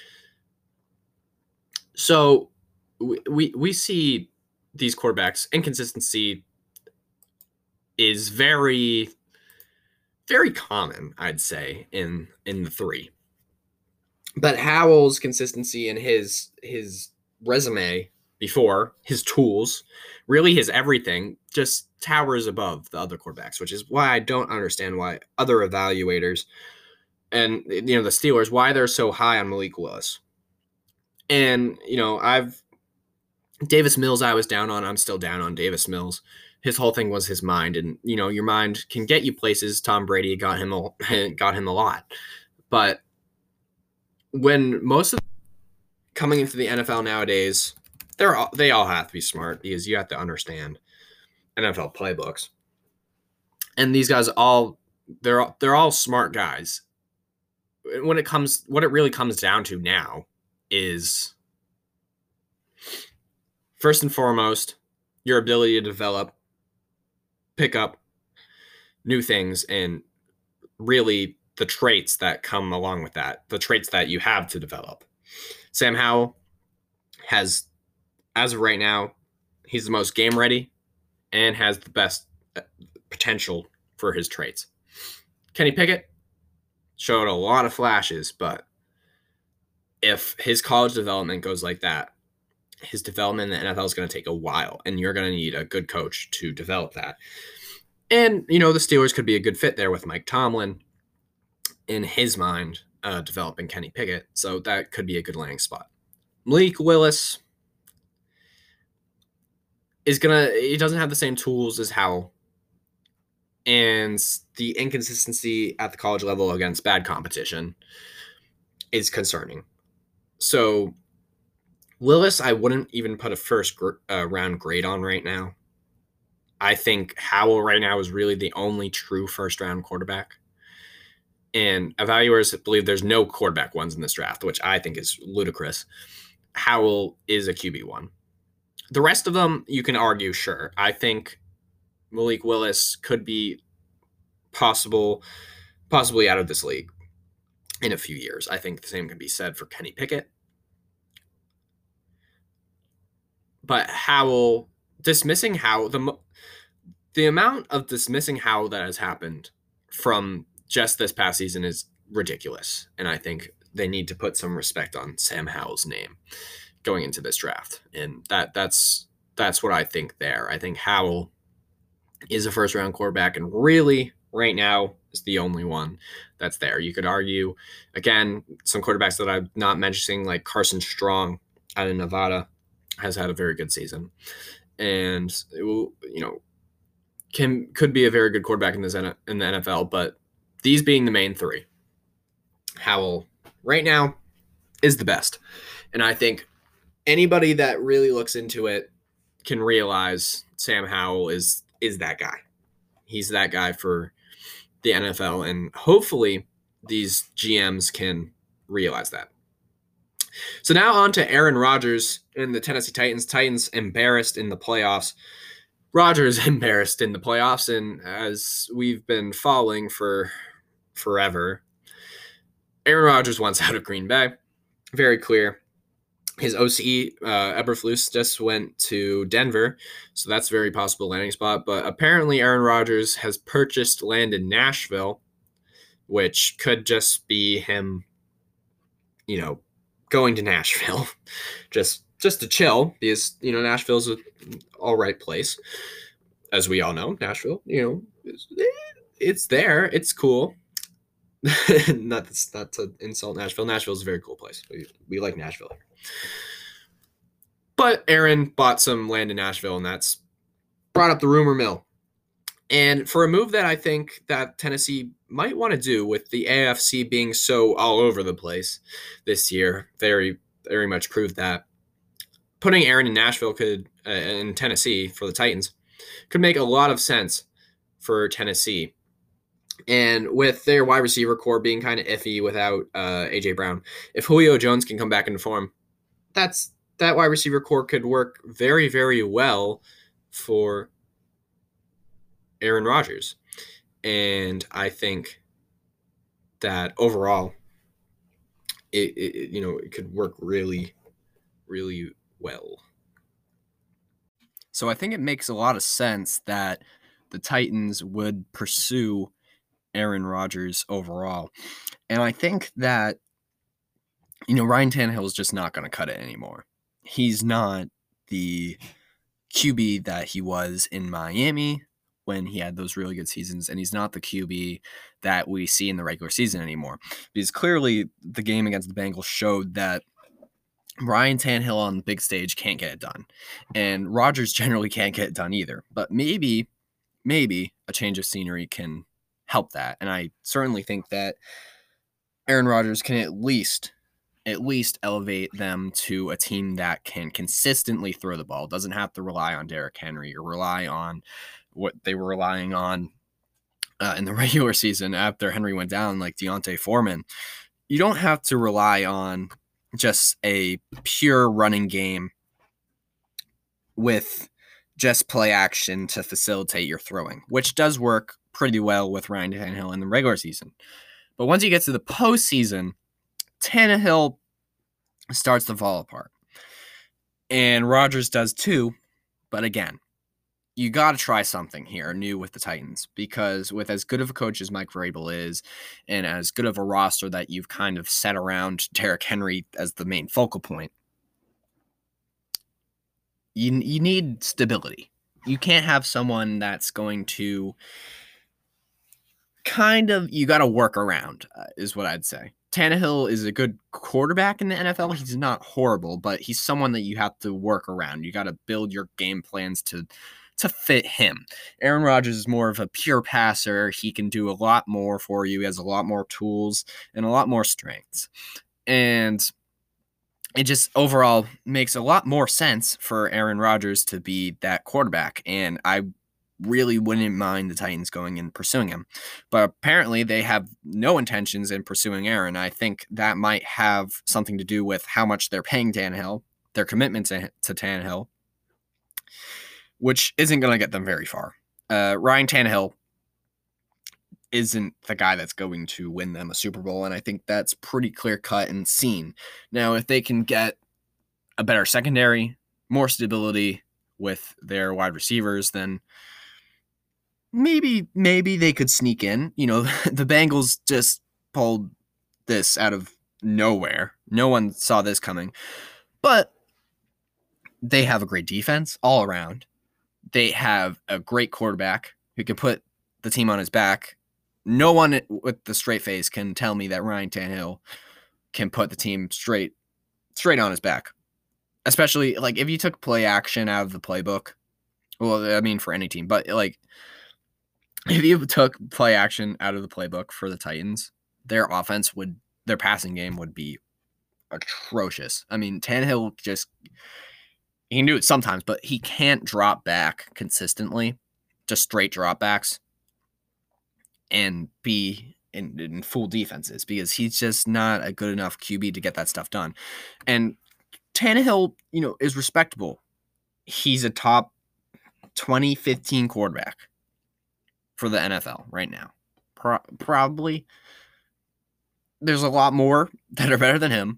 So we, we we see these quarterbacks, inconsistency is very, very common, I'd say, in in the three. But Howell's consistency and his his resume before, his tools, really his everything, just towers above the other quarterbacks, which is why I don't understand why other evaluators and, you know, the Steelers, why they're so high on Malik Willis. And, you know, I've Davis Mills I was down on. I'm still down on Davis Mills. His whole thing was his mind, and, you know, your mind can get you places. Tom Brady got him a, got him a lot. But when most of coming into the N F L nowadays, they're all, they all have to be smart, because you have to understand N F L playbooks. And these guys all they're they're all smart guys. when it comes, what it really comes down to now is, first and foremost, your ability to develop, pick up new things, and really the traits that come along with that, the traits that you have to develop. Sam Howell has, as of right now, he's the most game ready and has the best potential for his traits. Kenny Pickett showed a lot of flashes, but if his college development goes like that, his development in the N F L is going to take a while, and you're going to need a good coach to develop that. And, you know, the Steelers could be a good fit there with Mike Tomlin, in his mind, uh, developing Kenny Pickett. So that could be a good landing spot. Malik Willis is going to, he doesn't have the same tools as Howell. And the inconsistency at the college level against bad competition is concerning. So Willis, I wouldn't even put a first gr- uh, round grade on right now. I think Howell right now is really the only true first round quarterback. And evaluators believe there's no quarterback ones in this draft, which I think is ludicrous. Howell is a Q B one. The rest of them, you can argue, sure. I think Malik Willis could be possible, possibly out of this league in a few years. I think the same can be said for Kenny Pickett. But Howell, dismissing Howell, the, the amount of dismissing Howell that has happened from just this past season is ridiculous. And I think they need to put some respect on Sam Howell's name going into this draft. And that that's that's what I think there. I think Howell is a first-round quarterback, and really, right now, is the only one that's there. You could argue, again, some quarterbacks that I'm not mentioning, like Carson Strong out of Nevada, has had a very good season. And, it will, you know, can could be a very good quarterback in, this, in the N F L, but these being the main three, Howell, right now, is the best. And I think anybody that really looks into it can realize Sam Howell is is that guy. He's that guy for the N F L, and hopefully these G Ms can realize that. So now on to Aaron Rodgers and the Tennessee Titans. Titans embarrassed in the playoffs. Rodgers embarrassed in the playoffs, and as we've been following for forever, Aaron Rodgers wants out of Green Bay. Very clear. His O C, uh, Eberflus, just went to Denver, so that's a very possible landing spot. But apparently Aaron Rodgers has purchased land in Nashville, which could just be him, you know, going to Nashville just just to chill, because, you know, Nashville's an all right place, as we all know. Nashville, you know, it's, it's there. It's cool. not, not to insult Nashville. Nashville's a very cool place. We, we like Nashville here. But Aaron bought some land in Nashville, and that's brought up the rumor mill. And for a move that I think that Tennessee might want to do, with the A F C being so all over the place this year, very, very much proved that putting Aaron in Nashville could, uh, in Tennessee for the Titans, could make a lot of sense for Tennessee. And with their wide receiver core being kind of iffy without uh, A J Brown, if Julio Jones can come back into form, that's that wide receiver core could work very, very well for Aaron Rodgers. And I think that overall, it, it you know, it could work really, really well. So I think it makes a lot of sense that the Titans would pursue Aaron Rodgers overall. And I think that, you know, Ryan Tannehill is just not going to cut it anymore. He's not the Q B that he was in Miami when he had those really good seasons, and he's not the Q B that we see in the regular season anymore. Because clearly the game against the Bengals showed that Ryan Tannehill on the big stage can't get it done, and Rodgers generally can't get it done either. But maybe, maybe a change of scenery can help that, and I certainly think that Aaron Rodgers can at least at least elevate them to a team that can consistently throw the ball, doesn't have to rely on Derrick Henry or rely on what they were relying on uh, in the regular season after Henry went down, like Deontay Foreman. you don't have to rely on just a pure running game with just play action to facilitate your throwing, which does work pretty well with Ryan Tannehill in the regular season. But once you get to the postseason, Tannehill starts to fall apart. And Rodgers does too. But again, you got to try something here new with the Titans, because with as good of a coach as Mike Vrabel is and as good of a roster that you've kind of set around Derrick Henry as the main focal point, you, you need stability. You can't have someone that's going to kind of, you got to work around, uh, is what I'd say. Tannehill is a good quarterback in the N F L. He's not horrible, but he's someone that you have to work around. You got to build your game plans to to fit him. Aaron Rodgers is more of a pure passer. He can do a lot more for you. He has a lot more tools and a lot more strengths. And it just overall makes a lot more sense for Aaron Rodgers to be that quarterback. And I really wouldn't mind the Titans going and pursuing him. But apparently they have no intentions in pursuing Aaron. I think that might have something to do with how much they're paying Tannehill, their commitment to, to Tannehill, which isn't going to get them very far. Uh, Ryan Tannehill isn't the guy that's going to win them a Super Bowl, and I think that's pretty clear-cut and seen. Now, if they can get a better secondary, more stability with their wide receivers, then maybe maybe they could sneak in. You know, the Bengals just pulled this out of nowhere. No one saw this coming. But they have a great defense all around. They have a great quarterback who can put the team on his back. No one with the straight face can tell me that Ryan Tannehill can put the team straight straight on his back. Especially, like, if you took play action out of the playbook. Well, I mean, for any team. But, like, if you took play action out of the playbook for the Titans, their offense would, their passing game would be atrocious. I mean, Tannehill just, he can do it sometimes, but he can't drop back consistently, just straight dropbacks, and be in, in full defenses, because he's just not a good enough Q B to get that stuff done. And Tannehill, you know, is respectable. He's a top twenty fifteen quarterback for the N F L right now. Pro- probably. There's a lot more that are better than him,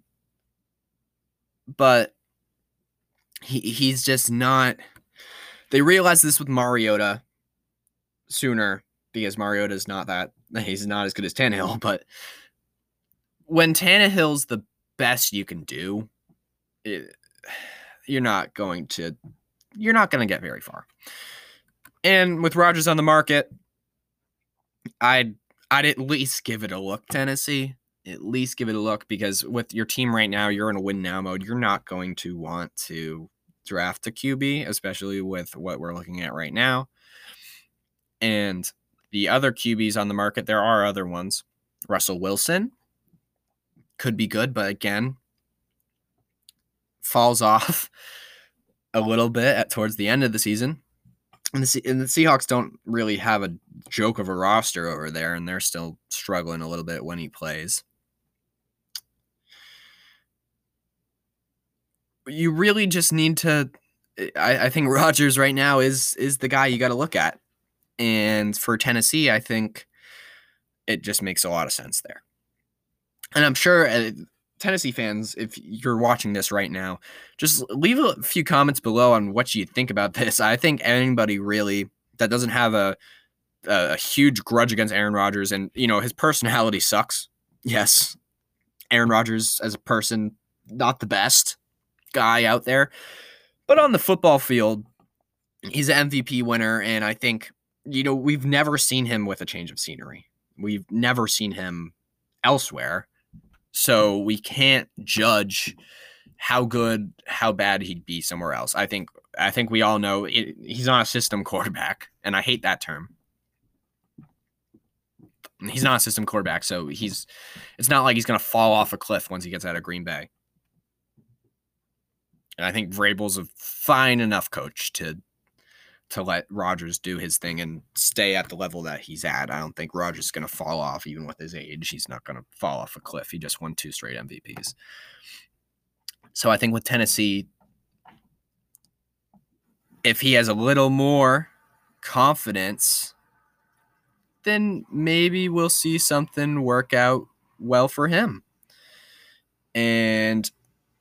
but he he's just not. They realized this with Mariota sooner, because Mariota is not that. He's not as good as Tannehill, but when Tannehill's the best you can do, it, you're not going to you're not going to get very far. And with Rodgers on the market, I'd I'd at least give it a look, Tennessee. At least give it a look, because with your team right now, you're in a win now mode. You're not going to want to draft a Q B, especially with what we're looking at right now. And the other Q Bs on the market, there are other ones. Russell Wilson could be good, but again, falls off a little bit at towards the end of the season. And the, and the Seahawks don't really have a joke of a roster over there, and they're still struggling a little bit when he plays. You really just need to. I, I think Rodgers right now is is the guy you got to look at, and for Tennessee, I think it just makes a lot of sense there. And I'm sure uh, Tennessee fans, if you're watching this right now, just leave a few comments below on what you think about this. I think anybody really that doesn't have a a, a huge grudge against Aaron Rodgers, and you know his personality sucks. Yes, Aaron Rodgers as a person, not the best guy out there, but on the football field, he's an M V P winner, and I think, you know, we've never seen him with a change of scenery. We've never seen him elsewhere, so we can't judge how good, how bad he'd be somewhere else. I think I think we all know it, he's not a system quarterback, and I hate that term. He's not a system quarterback, so he's it's not like he's going to fall off a cliff once he gets out of Green Bay. And I think Vrabel's a fine enough coach to to let Rodgers do his thing and stay at the level that he's at. I don't think Rodgers is going to fall off even with his age. He's not going to fall off a cliff. He just won two straight M V Ps. So I think with Tennessee, if he has a little more confidence, then maybe we'll see something work out well for him. And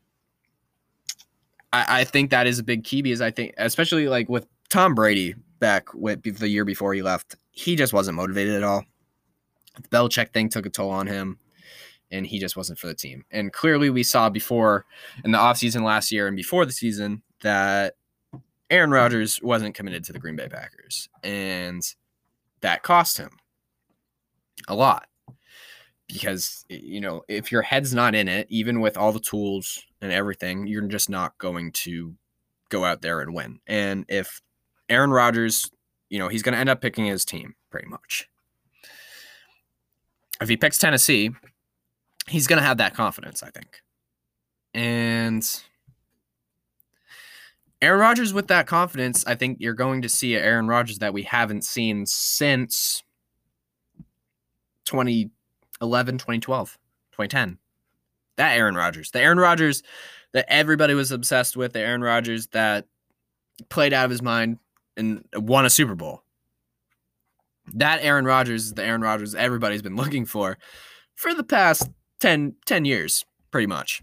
I, I think that is a big key because I think, especially like with Tom Brady back with the year before he left, he just wasn't motivated at all. The Belichick thing took a toll on him, and he just wasn't for the team. And clearly we saw before in the offseason last year and before the season that Aaron Rodgers wasn't committed to the Green Bay Packers, and that cost him a lot. Because, you know, if your head's not in it, even with all the tools and everything, you're just not going to go out there and win. And if Aaron Rodgers, you know, he's going to end up picking his team pretty much. If he picks Tennessee, he's going to have that confidence, I think. And Aaron Rodgers with that confidence, I think you're going to see Aaron Rodgers that we haven't seen since twenty eleven, twenty twelve, twenty ten. That Aaron Rodgers. The Aaron Rodgers that everybody was obsessed with. The Aaron Rodgers that played out of his mind and won a Super Bowl. That Aaron Rodgers is the Aaron Rodgers everybody's been looking for for the past ten, ten years, pretty much.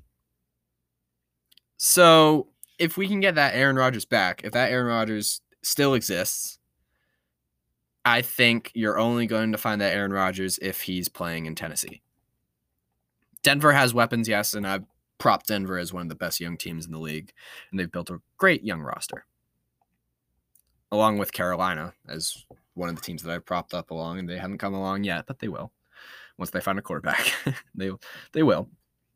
So if we can get that Aaron Rodgers back, if that Aaron Rodgers still exists, I think you're only going to find that Aaron Rodgers if he's playing in Tennessee. Denver has weapons, yes, and I've propped Denver as one of the best young teams in the league, and they've built a great young roster. Along with Carolina as one of the teams that I've propped up along, and they haven't come along yet, but they will. Once they find a quarterback, they they will.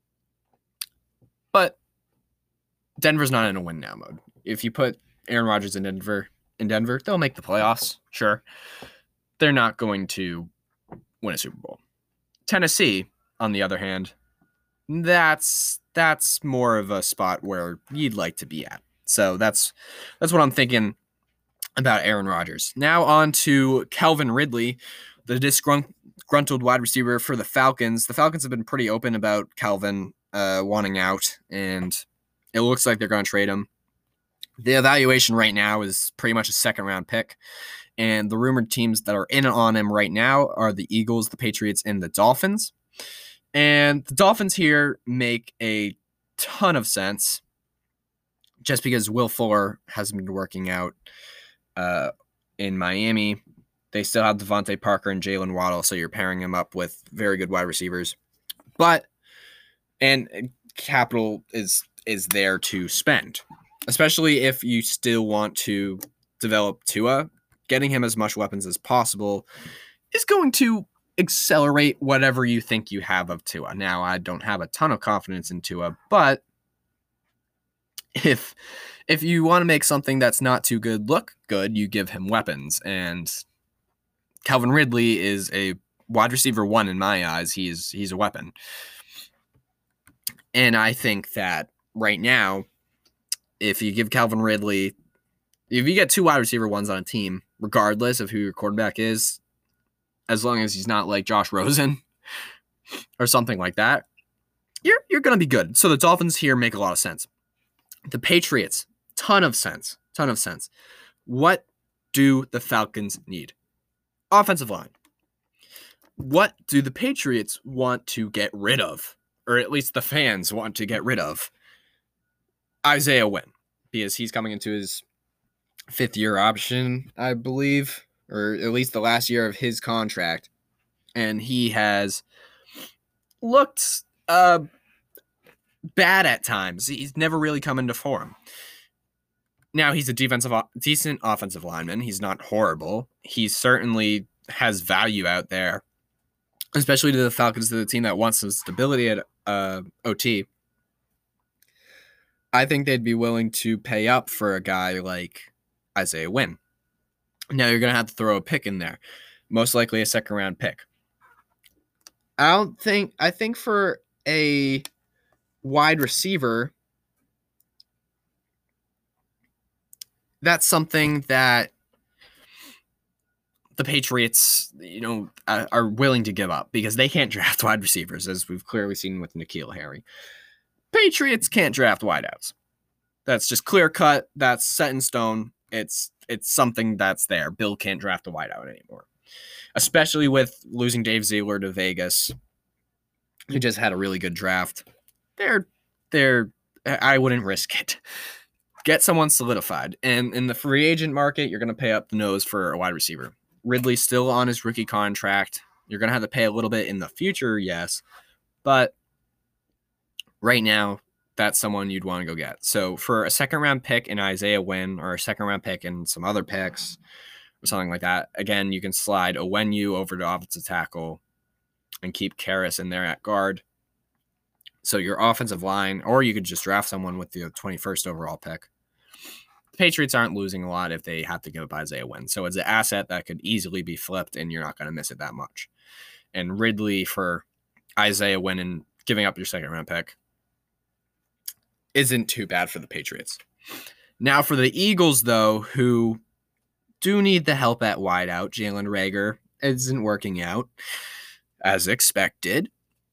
But Denver's not in a win now mode. If you put Aaron Rodgers in Denver, in Denver, they'll make the playoffs, sure. They're not going to win a Super Bowl. Tennessee, on the other hand, that's that's more of a spot where you'd like to be at. So that's that's what I'm thinking about Aaron Rodgers. Now on to Calvin Ridley, the disgruntled wide receiver for the Falcons. The Falcons have been pretty open about Calvin uh, wanting out, and it looks like they're going to trade him. The evaluation right now is pretty much a second-round pick, and the rumored teams that are in on him right now are the Eagles, the Patriots, and the Dolphins. And the Dolphins here make a ton of sense just because Will Fuller hasn't been working out uh, in Miami. They still have Devontae Parker and Jalen Waddle, so you're pairing him up with very good wide receivers. But, and capital is is there to spend, especially if you still want to develop Tua. Getting him as much weapons as possible is going to accelerate whatever you think you have of Tua. Now, I don't have a ton of confidence in Tua, but if if you want to make something that's not too good look good, you give him weapons. And Calvin Ridley is a wide receiver one in my eyes. He's he's a weapon. And I think that right now, if you give Calvin Ridley, if you get two wide receiver ones on a team, regardless of who your quarterback is, as long as he's not like Josh Rosen or something like that, you're you're going to be good. So the Dolphins here make a lot of sense. The Patriots, ton of sense, ton of sense. What do the Falcons need? Offensive line. What do the Patriots want to get rid of? Or at least the fans want to get rid of? Isaiah Wynn, because he's coming into his fifth year option, I believe, or at least the last year of his contract. And he has looked uh, bad at times. He's never really come into form. Now, he's a defensive, decent offensive lineman. He's not horrible. He certainly has value out there, especially to the Falcons, to the team that wants some stability at uh, O T. I think they'd be willing to pay up for a guy like Isaiah Wynn. Now, you're going to have to throw a pick in there, most likely a second-round pick. I don't think – I think for a wide receiver – that's something that the Patriots, you know, are, are willing to give up because they can't draft wide receivers, as we've clearly seen with N'Keal Harry. Patriots can't draft wideouts. That's just clear cut. That's set in stone. It's it's something that's there. Bill can't draft a wideout anymore, especially with losing Dave Ziegler to Vegas, who just had a really good draft. They're they're I wouldn't risk it. Get someone solidified. And in the free agent market, you're going to pay up the nose for a wide receiver. Ridley's still on his rookie contract. You're going to have to pay a little bit in the future, yes. But right now, that's someone you'd want to go get. So for a second-round pick in Isaiah Wynn or a second-round pick in some other picks or something like that, again, you can slide Onwenu over to offensive tackle and keep Karras in there at guard. So your offensive line, or you could just draft someone with the twenty-first overall pick. The Patriots aren't losing a lot if they have to give up Isaiah Wynn. So it's an asset that could easily be flipped, and you're not going to miss it that much. And Ridley for Isaiah Wynn and giving up your second-round pick isn't too bad for the Patriots. Now for the Eagles, though, who do need the help at wideout, Jalen Reagor isn't working out as expected.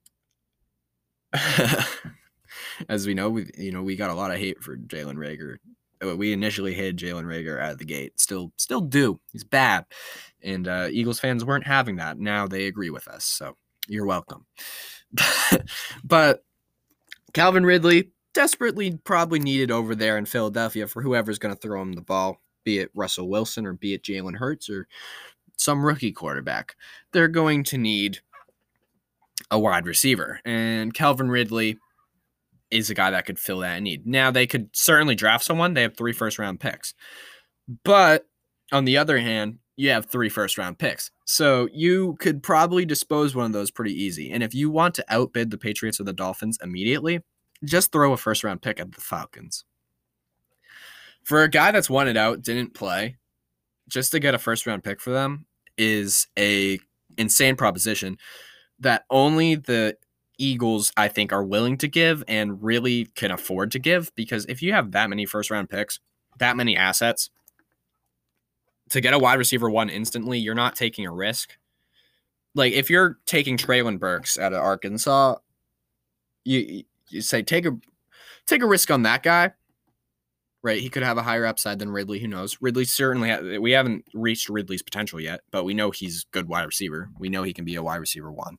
As we know, we you know we got a lot of hate for Jalen Reagor. We initially hated Jalen Reagor out of the gate. Still, still do. He's bad, and uh, Eagles fans weren't having that. Now they agree with us, so you're welcome. But Calvin Ridley desperately probably needed over there in Philadelphia for whoever's going to throw him the ball, be it Russell Wilson or be it Jalen Hurts or some rookie quarterback. They're going to need a wide receiver, and Calvin Ridley is a guy that could fill that need. Now, they could certainly draft someone. They have three first-round picks. But on the other hand, you have three first-round picks. So you could probably dispose one of those pretty easy. And if you want to outbid the Patriots or the Dolphins immediately, just throw a first-round pick at the Falcons. For a guy that's wanted out, didn't play, just to get a first-round pick for them is a insane proposition that only the Eagles, I think, are willing to give and really can afford to give, because if you have that many first-round picks, that many assets, to get a wide receiver one instantly, you're not taking a risk. Like, if you're taking Treylon Burks out of Arkansas, you you say, take a take a risk on that guy, right? He could have a higher upside than Ridley. Who knows? Ridley certainly, ha- we haven't reached Ridley's potential yet, but we know he's a good wide receiver. We know he can be a wide receiver one.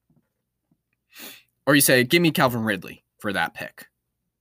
Or you say, give me Calvin Ridley for that pick.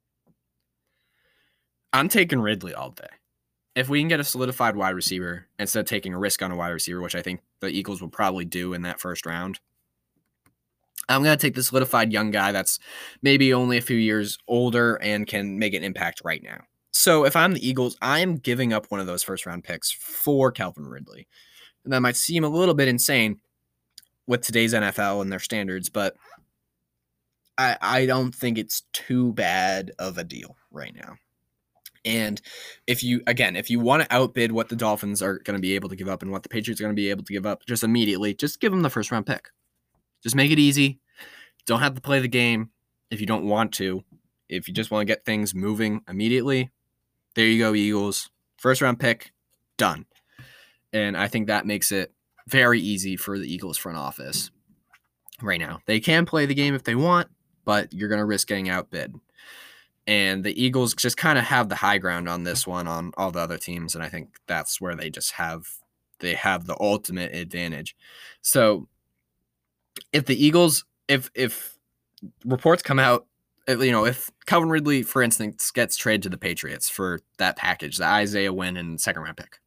I'm taking Ridley all day. If we can get a solidified wide receiver instead of taking a risk on a wide receiver, which I think the Eagles will probably do in that first round, I'm going to take the solidified young guy that's maybe only a few years older and can make an impact right now. So if I'm the Eagles, I'm giving up one of those first round picks for Calvin Ridley. And that might seem a little bit insane with today's N F L and their standards, but I, I don't think it's too bad of a deal right now. And if you, again, if you want to outbid what the Dolphins are going to be able to give up and what the Patriots are going to be able to give up just immediately, just give them the first round pick. Just make it easy. Don't have to play the game if you don't want to. If you just want to get things moving immediately, there you go, Eagles. First round pick, done. And I think that makes it very easy for the Eagles front office right now. They can play the game if they want, but you're going to risk getting outbid. And the Eagles just kind of have the high ground on this one on all the other teams, and I think that's where they just have they have the ultimate advantage. So if the Eagles, if if reports come out, you know, if Calvin Ridley, for instance, gets traded to the Patriots for that package, the Isaiah Wynn and second round pick,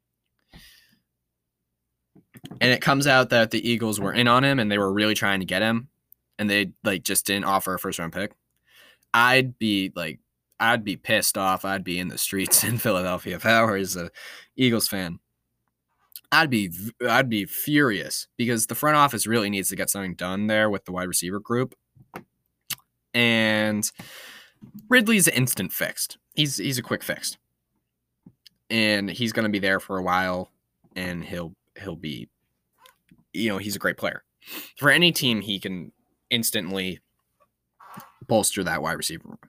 and it comes out that the Eagles were in on him and they were really trying to get him, and they like just didn't offer a first round pick, I'd be like, I'd be pissed off. I'd be in the streets in Philadelphia if I was a Eagles fan. I'd be, I'd be furious because the front office really needs to get something done there with the wide receiver group. And Ridley's instant fixed. He's he's a quick fix, and he's going to be there for a while, and he'll he'll be, you know, he's a great player for any team. He can instantly bolster that wide receiver room.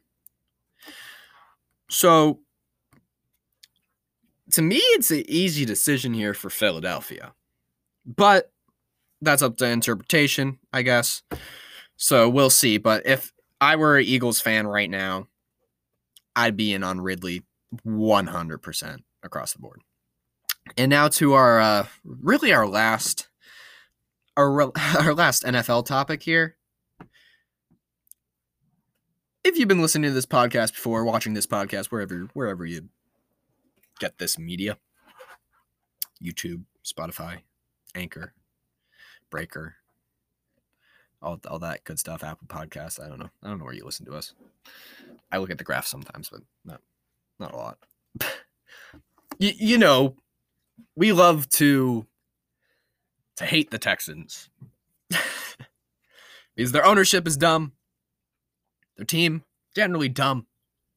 So to me, it's an easy decision here for Philadelphia. But that's up to interpretation, I guess. So we'll see. But if I were an Eagles fan right now, I'd be in on Ridley one hundred percent across the board. And now to our, uh, really our last, our, our last N F L topic here. If you've been listening to this podcast before, watching this podcast, wherever, wherever you get this media, YouTube, Spotify, Anchor, Breaker, all, all that good stuff, Apple Podcasts. I don't know. I don't know where you listen to us. I look at the graph sometimes, but not, not a lot. you, you know, we love to, to hate the Texans because their ownership is dumb. Their team, generally dumb.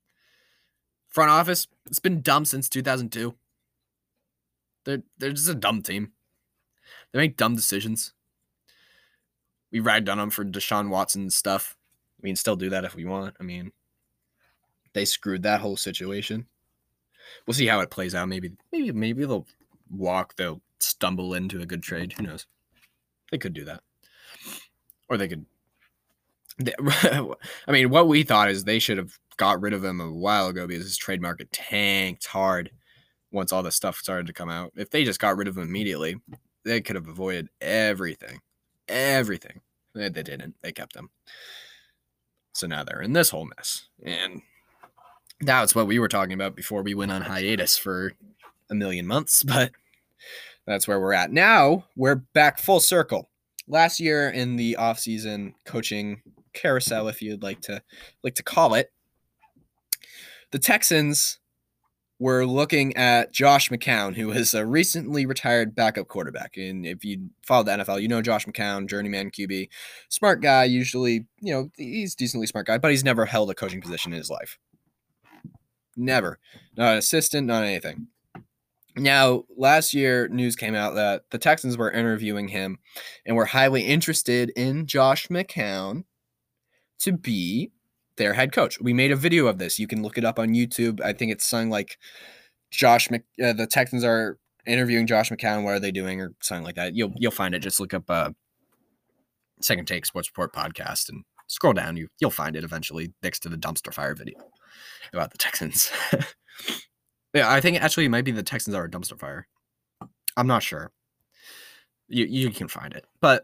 Front office, it's been dumb since two thousand two. They're, they're just a dumb team. They make dumb decisions. We ragged on them for Deshaun Watson stuff. We can still do that if we want. I mean, they screwed that whole situation. We'll see how it plays out. Maybe, maybe, maybe they'll walk. They'll stumble into a good trade. Who knows? They could do that, or they could. They, I mean, what we thought is they should have got rid of him a while ago because his trade market tanked hard once all this stuff started to come out. If they just got rid of him immediately, they could have avoided everything. Everything. They, they didn't. They kept him. So now they're in this whole mess. And that's what we were talking about before we went on hiatus for a million months. But that's where we're at. Now we're back full circle. Last year in the offseason coaching carousel, if you'd like to like to call it, the Texans were looking at Josh McCown, who is a recently retired backup quarterback. And if you follow the N F L, you know Josh McCown, journeyman Q B, smart guy, usually, you know, he's a decently smart guy, but he's never held a coaching position in his life. Never. Not an assistant, not anything. Now, last year, news came out that the Texans were interviewing him and were highly interested in Josh McCown to be their head coach. We made a video of this. You can look it up on YouTube. I think it's something like Josh Mc, uh, the Texans are interviewing Josh McCown. What are they doing, or something like that? You'll you'll find it. Just look up uh, Second Take Sports Report podcast and scroll down. You you'll find it eventually next to the dumpster fire video about the Texans. Yeah, I think actually it might be the Texans are a dumpster fire. I'm not sure. You you can find it. But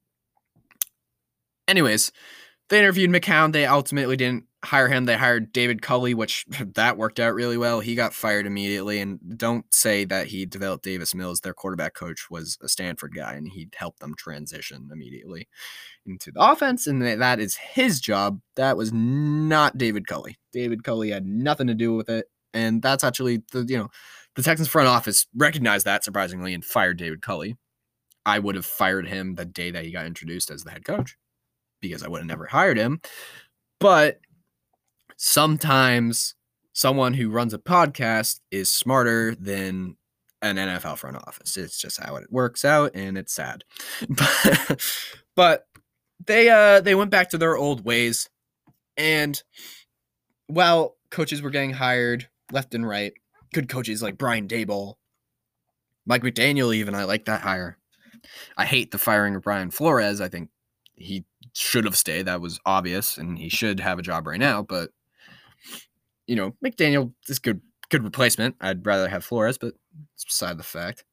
anyways, they interviewed McCown. They ultimately didn't hire him. They hired David Culley, which that worked out really well. He got fired immediately. And don't say that he developed Davis Mills. Their quarterback coach was a Stanford guy, and he helped them transition immediately into the offense. And that is his job. That was not David Culley. David Culley had nothing to do with it. And that's actually, the you know, the Texans front office recognized that, surprisingly, and fired David Culley. I would have fired him the day that he got introduced as the head coach because I would have never hired him. But sometimes someone who runs a podcast is smarter than an N F L front office. It's just how it works out, and it's sad. But, but they uh, they went back to their old ways. And while coaches were getting hired left and right, good coaches like Brian Daboll, Mike McDaniel even, I like that hire. I hate the firing of Brian Flores. I think he should have stayed. That was obvious, and he should have a job right now. But, you know, McDaniel is good, good replacement. I'd rather have Flores, but it's beside the fact.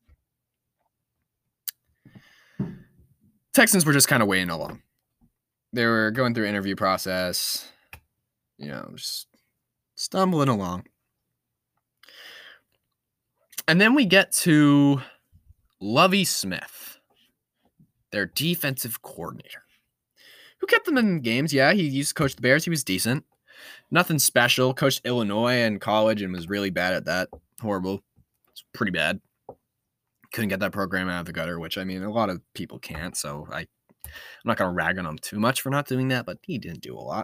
Texans were just kind of waiting along. They were going through interview process, you know, just stumbling along. And then we get to Lovie Smith, their defensive coordinator, who kept them in games. Yeah, he used to coach the Bears. He was decent. Nothing special. Coached Illinois in college and was really bad at that. Horrible. It's pretty bad. Couldn't get that program out of the gutter, which, I mean, a lot of people can't. So I, I'm not going to rag on him too much for not doing that, but he didn't do a lot.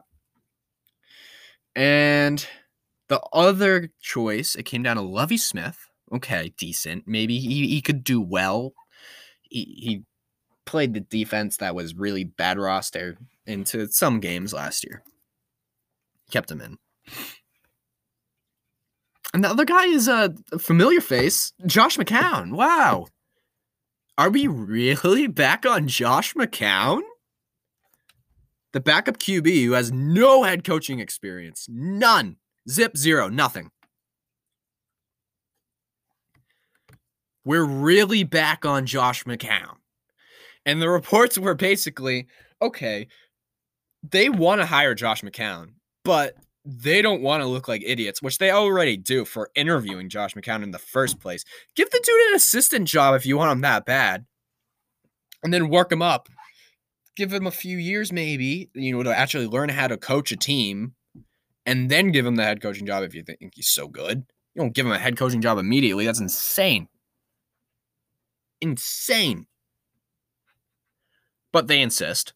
And the other choice, it came down to Lovie Smith. Okay, decent. Maybe he, he could do well. He, he played the defense that was really bad roster into some games last year. Kept him in. And the other guy is a familiar face, Josh McCown. Wow. Are we really back on Josh McCown? The backup Q B who has no head coaching experience. None. Zip, zero, nothing. We're really back on Josh McCown. And the reports were basically, okay, they want to hire Josh McCown, but they don't want to look like idiots, which they already do for interviewing Josh McCown in the first place. Give the dude an assistant job if you want him that bad. And then work him up. Give him a few years maybe, you know, to actually learn how to coach a team. And then give him the head coaching job if you think he's so good. You don't give him a head coaching job immediately. That's insane. Insane. But they insist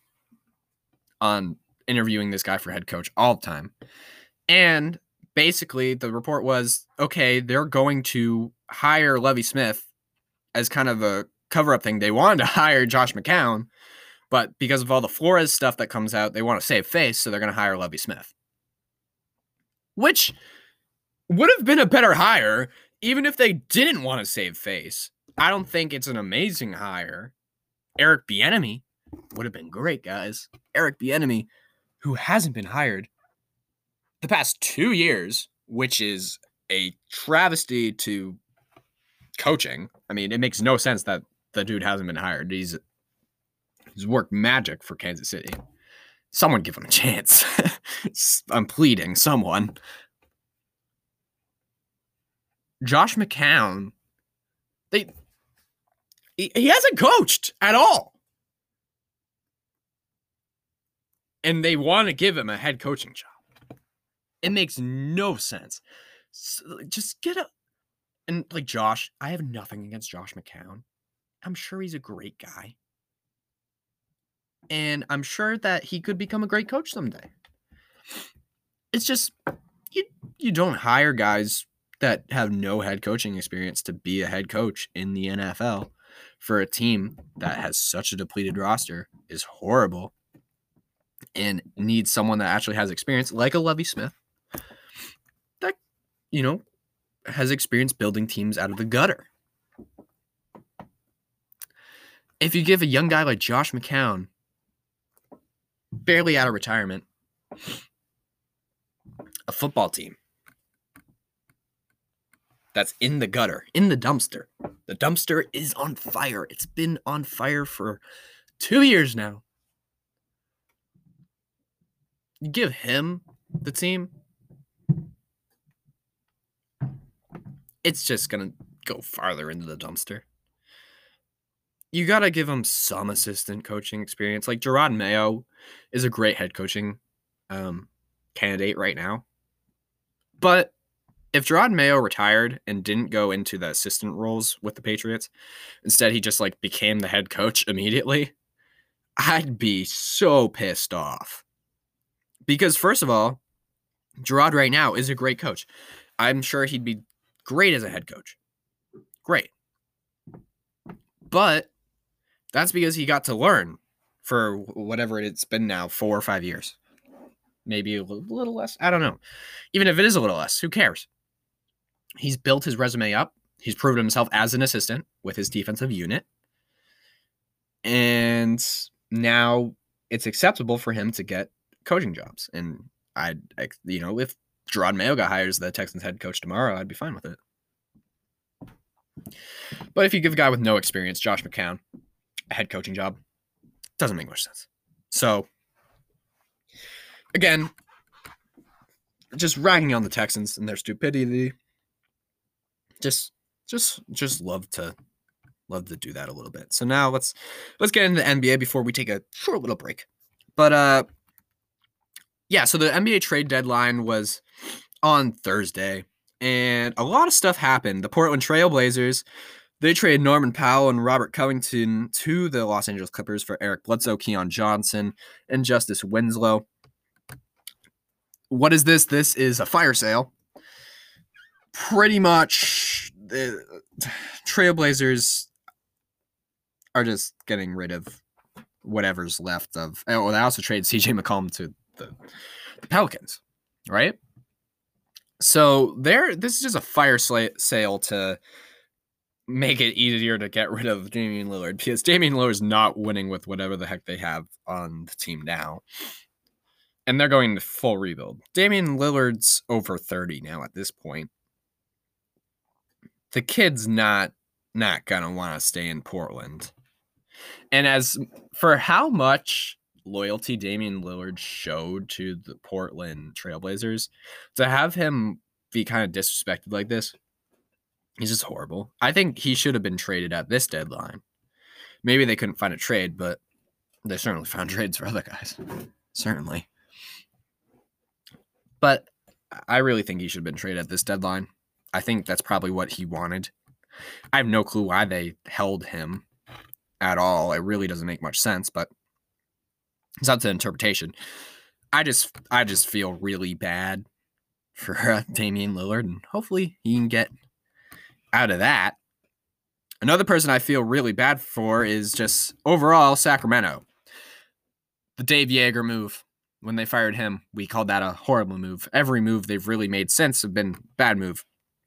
on interviewing this guy for head coach all the time. And basically the report was, okay, they're going to hire Lovie Smith as kind of a cover-up thing. They wanted to hire Josh McCown, but because of all the Flores stuff that comes out, they want to save face, so they're going to hire Lovie Smith. Which would have been a better hire, even if they didn't want to save face. I don't think it's an amazing hire. Eric Bieniemy would have been great, guys. Eric Bieniemy, who hasn't been hired the past two years, which is a travesty to coaching. I mean, it makes no sense that the dude hasn't been hired. He's he's worked magic for Kansas City. Someone give him a chance. I'm pleading, someone. Josh McCown, they he, he hasn't coached at all. And they want to give him a head coaching job. It makes no sense. So just get a and like Josh, I have nothing against Josh McCown. I'm sure he's a great guy. And I'm sure that he could become a great coach someday. It's just you you don't hire guys that have no head coaching experience to be a head coach in the N F L for a team that has such a depleted roster, is horrible, and needs someone that actually has experience, like a Lovie Smith, that, you know, has experience building teams out of the gutter. If you give a young guy like Josh McCown, barely out of retirement, a football team that's in the gutter, in the dumpster. The dumpster is on fire. It's been on fire for two years now. You give him the team, it's just going to go farther into the dumpster. You got to give him some assistant coaching experience. Like Jerod Mayo is a great head coaching um, candidate right now. But if Jerod Mayo retired and didn't go into the assistant roles with the Patriots, instead he just like became the head coach immediately, I'd be so pissed off. Because first of all, Jerod right now is a great coach. I'm sure he'd be great as a head coach. Great. But that's because he got to learn for whatever it's been now, four or five years. Maybe a little less. I don't know. Even if it is a little less, who cares? He's built his resume up. He's proven himself as an assistant with his defensive unit. And now it's acceptable for him to get coaching jobs. And I, you know, if Jerod Mayo got hired as the Texans head coach tomorrow, I'd be fine with it. But if you give a guy with no experience, Josh McCown, a head coaching job, doesn't make much sense. So, again, just ragging on the Texans and their stupidity. Just, just, just love to, love to do that a little bit. So now let's let's get into the N B A before we take a short little break. But uh, yeah. So the N B A trade deadline was on Thursday, and a lot of stuff happened. The Portland Trail Blazers, they traded Norman Powell and Robert Covington to the Los Angeles Clippers for Eric Bledsoe, Keon Johnson, and Justice Winslow. What is this? This is a fire sale. Pretty much, the Trailblazers are just getting rid of whatever's left of. Oh, they also traded C J McCollum to the, the Pelicans, right? So there, this is just a fire sale to make it easier to get rid of Damian Lillard, because Damian Lillard is not winning with whatever the heck they have on the team now. And they're going to full rebuild. Damian Lillard's over thirty now at this point. The kid's not not gonna want to stay in Portland. And as for how much loyalty Damian Lillard showed to the Portland Trailblazers, to have him be kind of disrespected like this, he's just horrible. I think he should have been traded at this deadline. Maybe they couldn't find a trade, but they certainly found trades for other guys. Certainly. But I really think he should have been traded at this deadline. I think that's probably what he wanted. I have no clue why they held him at all. It really doesn't make much sense, but it's up to interpretation. I just I just feel really bad for uh, Damian Lillard, and hopefully he can get out of that. Another person I feel really bad for is just overall Sacramento. The Dave Joerger move. When they fired him, we called that a horrible move. Every move they've really made since have been bad move.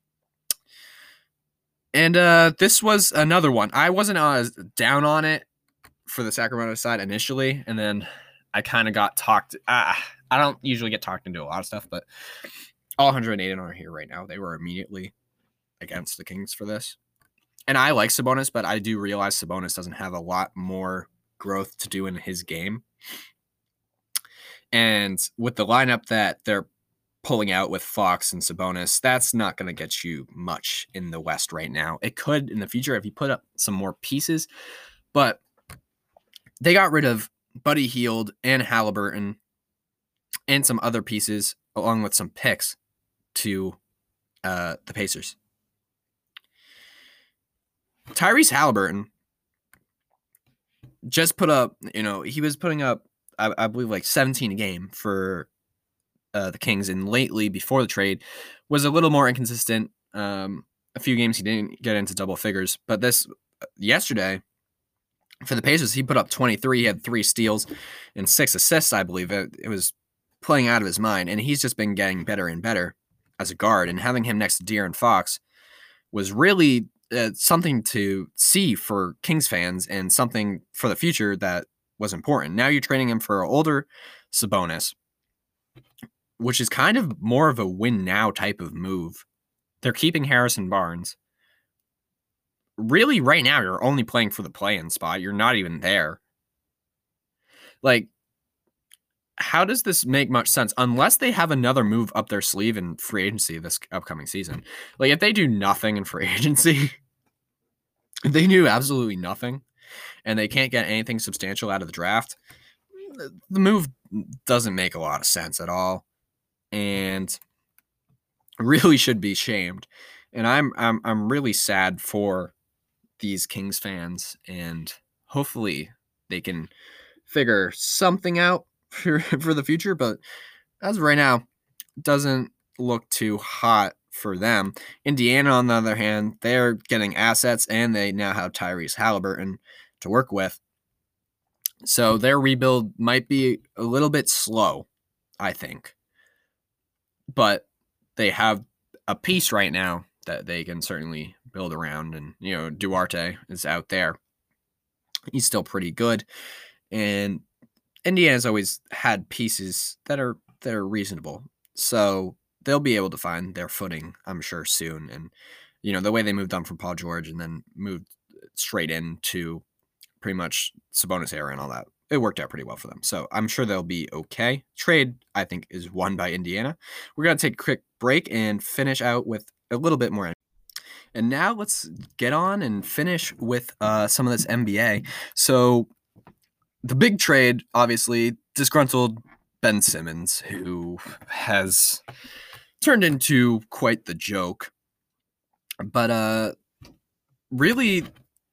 And uh, this was another one. I wasn't uh, down on it for the Sacramento side initially, and then I kind of got talked. Uh, I don't usually get talked into a lot of stuff, but all one hundred eight are here right now. They were immediately against the Kings for this. And I like Sabonis, but I do realize Sabonis doesn't have a lot more growth to do in his game. And with the lineup that they're pulling out with Fox and Sabonis, that's not going to get you much in the West right now. It could in the future if you put up some more pieces, but they got rid of Buddy Hield and Halliburton and some other pieces along with some picks to uh, the Pacers. Tyrese Halliburton just put up, you know, he was putting up, I, I believe, like seventeen a game for uh, the Kings, and lately, before the trade, was a little more inconsistent. Um, a few games he didn't get into double figures, but this yesterday for the Pacers, he put up twenty-three. He had three steals and six assists, I believe. It, it was playing out of his mind, and he's just been getting better and better as a guard. And having him next to De'Aaron Fox was really uh, something to see for Kings fans, and something for the future that was important. Now you're trading him for an older Sabonis, which is kind of more of a win now type of move. They're keeping Harrison Barnes. Really, right now, you're only playing for the play-in spot. You're not even there. Like, how does this make much sense? Unless they have another move up their sleeve in free agency this upcoming season. Like, if they do nothing in free agency, if they do absolutely nothing, and they can't get anything substantial out of the draft, the move doesn't make a lot of sense at all, and really should be shamed. And I'm I'm I'm really sad for these Kings fans, and hopefully they can figure something out for, for the future. But as of right now, it doesn't look too hot for them. Indiana, on the other hand, they're getting assets, and they now have Tyrese Halliburton to work with. So their rebuild might be a little bit slow, I think. But they have a piece right now that they can certainly build around. And, you know, Duarte is out there. He's still pretty good. And Indiana's always had pieces that are that are reasonable. So they'll be able to find their footing, I'm sure, soon. And, you know, the way they moved on from Paul George and then moved straight into pretty much Sabonis era and all that, it worked out pretty well for them. So I'm sure they'll be okay. Trade, I think, is won by Indiana. We're going to take a quick break and finish out with a little bit more. And now let's get on and finish with uh, some of this N B A. So the big trade, obviously, disgruntled Ben Simmons, who has turned into quite the joke. But uh, really,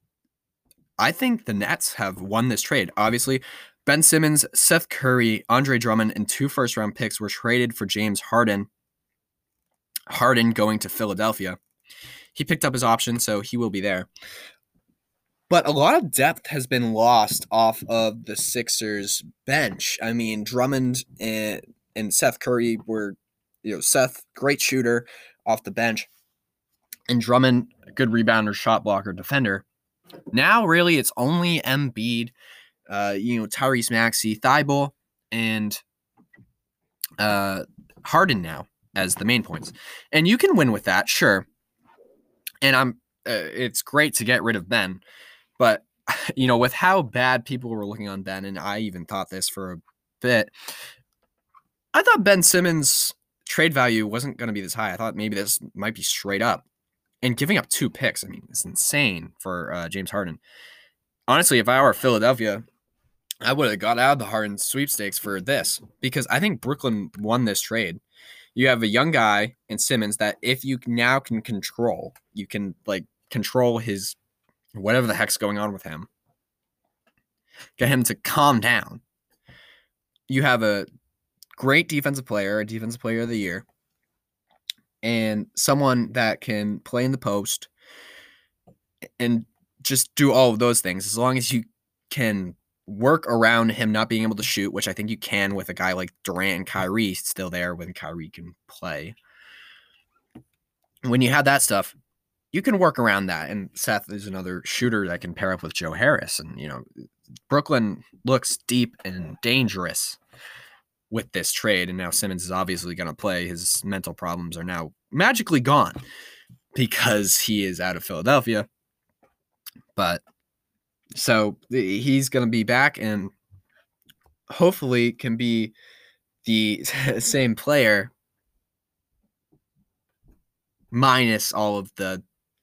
I think the Nets have won this trade. Obviously, Ben Simmons, Seth Curry, Andre Drummond, and two first-round picks were traded for James Harden. Harden going to Philadelphia. He picked up his option, so he will be there. But a lot of depth has been lost off of the Sixers bench. I mean, Drummond and, and Seth Curry were, you know, Seth, great shooter off the bench. and Drummond, a good rebounder, shot blocker, defender. Now, really, it's only Embiid, uh, you know, Tyrese Maxey, Thibault, and uh, Harden now as the main points. And you can win with that, sure. And I'm, uh, it's great to get rid of Ben, but you know, with how bad people were looking on Ben, and I even thought this for a bit, I thought Ben Simmons' trade value wasn't going to be this high. I thought maybe this might be straight up. And giving up two picks, I mean, it's insane for uh, James Harden. Honestly, if I were Philadelphia, I would have got out of the Harden sweepstakes for this, because I think Brooklyn won this trade. You have a young guy in Simmons that if you now can control, you can like control his whatever the heck's going on with him, get him to calm down. You have a great defensive player, a defensive player of the year, and someone that can play in the post and just do all of those things. As long as you can work around him not being able to shoot, which I think you can with a guy like Durant and Kyrie still there when Kyrie can play. When you have that stuff, you can work around that. And Seth is another shooter that can pair up with Joe Harris. And, you know, Brooklyn looks deep and dangerous with this trade. And now Simmons is obviously going to play. His mental problems are now magically gone because he is out of Philadelphia. But so he's going to be back and hopefully can be the same player minus all of the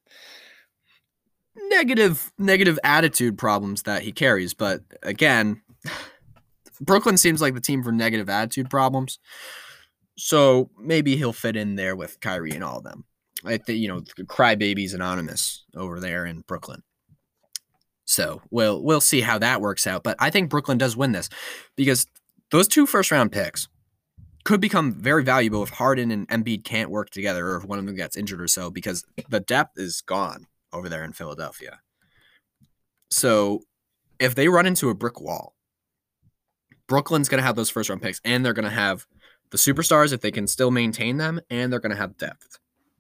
negative negative attitude problems that he carries. But again, Brooklyn seems like the team for negative attitude problems. So maybe he'll fit in there with Kyrie and all of them. I think, you know, Crybabies Anonymous over there in Brooklyn. So we'll we'll see how that works out. But I think Brooklyn does win this because those two first round picks could become very valuable if Harden and Embiid can't work together or if one of them gets injured or so, because the depth is gone over there in Philadelphia. So if they run into a brick wall, Brooklyn's going to have those first round picks, and they're going to have the superstars if they can still maintain them, and they're going to have depth.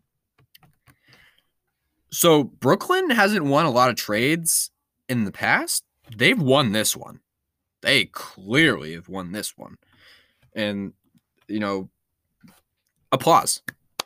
So Brooklyn hasn't won a lot of trades in the past. They've won this one. They clearly have won this one. And, you know, applause.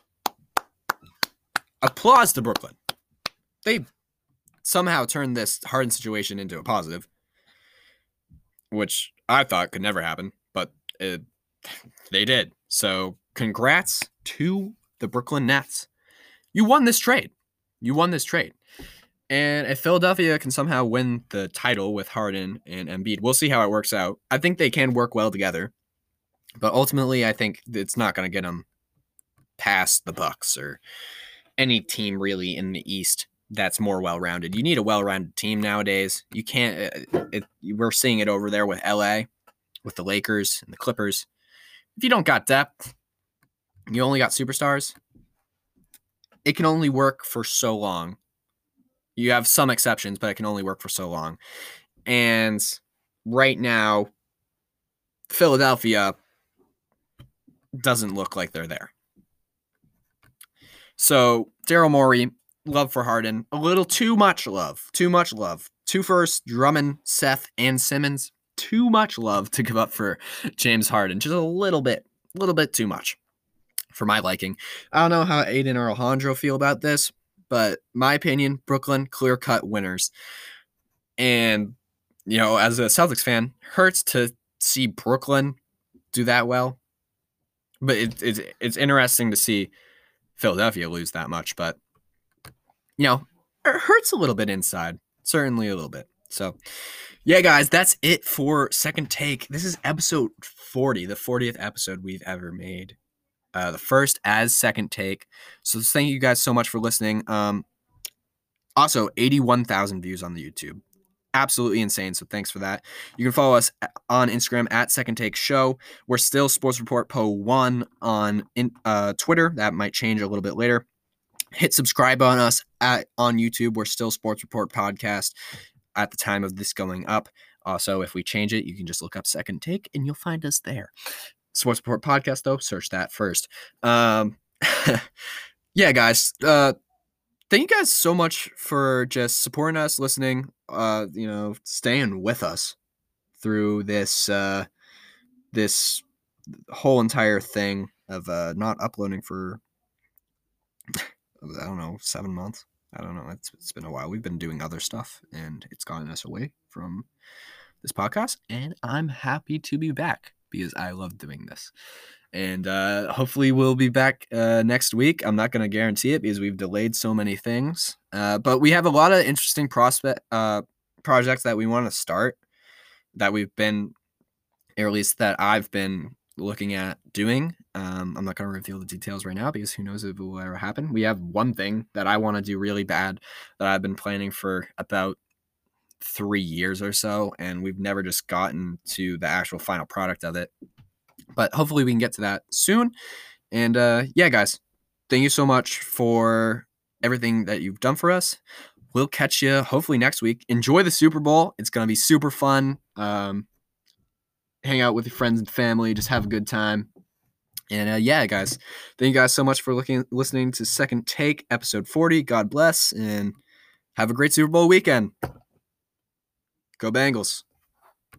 Applause to Brooklyn. They somehow turned this Harden situation into a positive, which I thought could never happen, but it, they did. So congrats to the Brooklyn Nets. You won this trade. You won this trade. And if Philadelphia can somehow win the title with Harden and Embiid, we'll see how it works out. I think they can work well together, but ultimately I think it's not going to get them past the Bucks or any team really in the East that's more well-rounded. You need a well-rounded team nowadays. You can't. It, it, we're seeing it over there with L A, with the Lakers and the Clippers. If you don't got depth, you only got superstars, it can only work for so long. You have some exceptions, but it can only work for so long. And right now, Philadelphia doesn't look like they're there. So Daryl Morey, love for Harden, a little too much love, too much love. Two first, Drummond, Seth, and Simmons. Too much love to give up for James Harden. Just a little bit, a little bit too much for my liking. I don't know how Aiden or Alejandro feel about this, but my opinion, Brooklyn, clear-cut winners. And, you know, as a Celtics fan, hurts to see Brooklyn do that well. But it, it's it's interesting to see Philadelphia lose that much. But, you know, it hurts a little bit inside. Certainly a little bit. So, yeah, guys, that's it for Second Take. This is episode forty, the fortieth episode we've ever made. Uh, the first as Second Take. So thank you guys so much for listening. Um, also, eighty-one thousand views on the YouTube. Absolutely insane. So thanks for that. You can follow us on Instagram at Second Take Show. We're still Sports Report Po one on in, uh, Twitter. That might change a little bit later. Hit subscribe on us at on YouTube. We're still Sports Report Podcast at the time of this going up. Also, if we change it, you can just look up Second Take and you'll find us there. Sports Report Podcast, though, search that first. Um, yeah, guys, uh, thank you guys so much for just supporting us, listening, uh, you know, staying with us through this uh, this whole entire thing of uh, not uploading for, I don't know, seven months. I don't know. It's, it's been a while. We've been doing other stuff, and it's gotten us away from this podcast. And I'm happy to be back because I love doing this. And uh, hopefully we'll be back uh, next week. I'm not going to guarantee it because we've delayed so many things. Uh, but we have a lot of interesting prospect uh, projects that we want to start that we've been, or at least that I've been looking at doing. Um, I'm not going to reveal the details right now because who knows if it will ever happen. We have one thing that I want to do really bad that I've been planning for about three years or so, and we've never just gotten to the actual final product of it. But hopefully we can get to that soon. And uh, yeah, guys, thank you so much for everything that you've done for us. We'll catch you hopefully next week. Enjoy the Super Bowl. It's going to be super fun. Um, hang out with your friends and family. Just have a good time. And uh, yeah, guys, thank you guys so much for looking, listening to Second Take, episode forty. God bless, and have a great Super Bowl weekend. Go Bengals.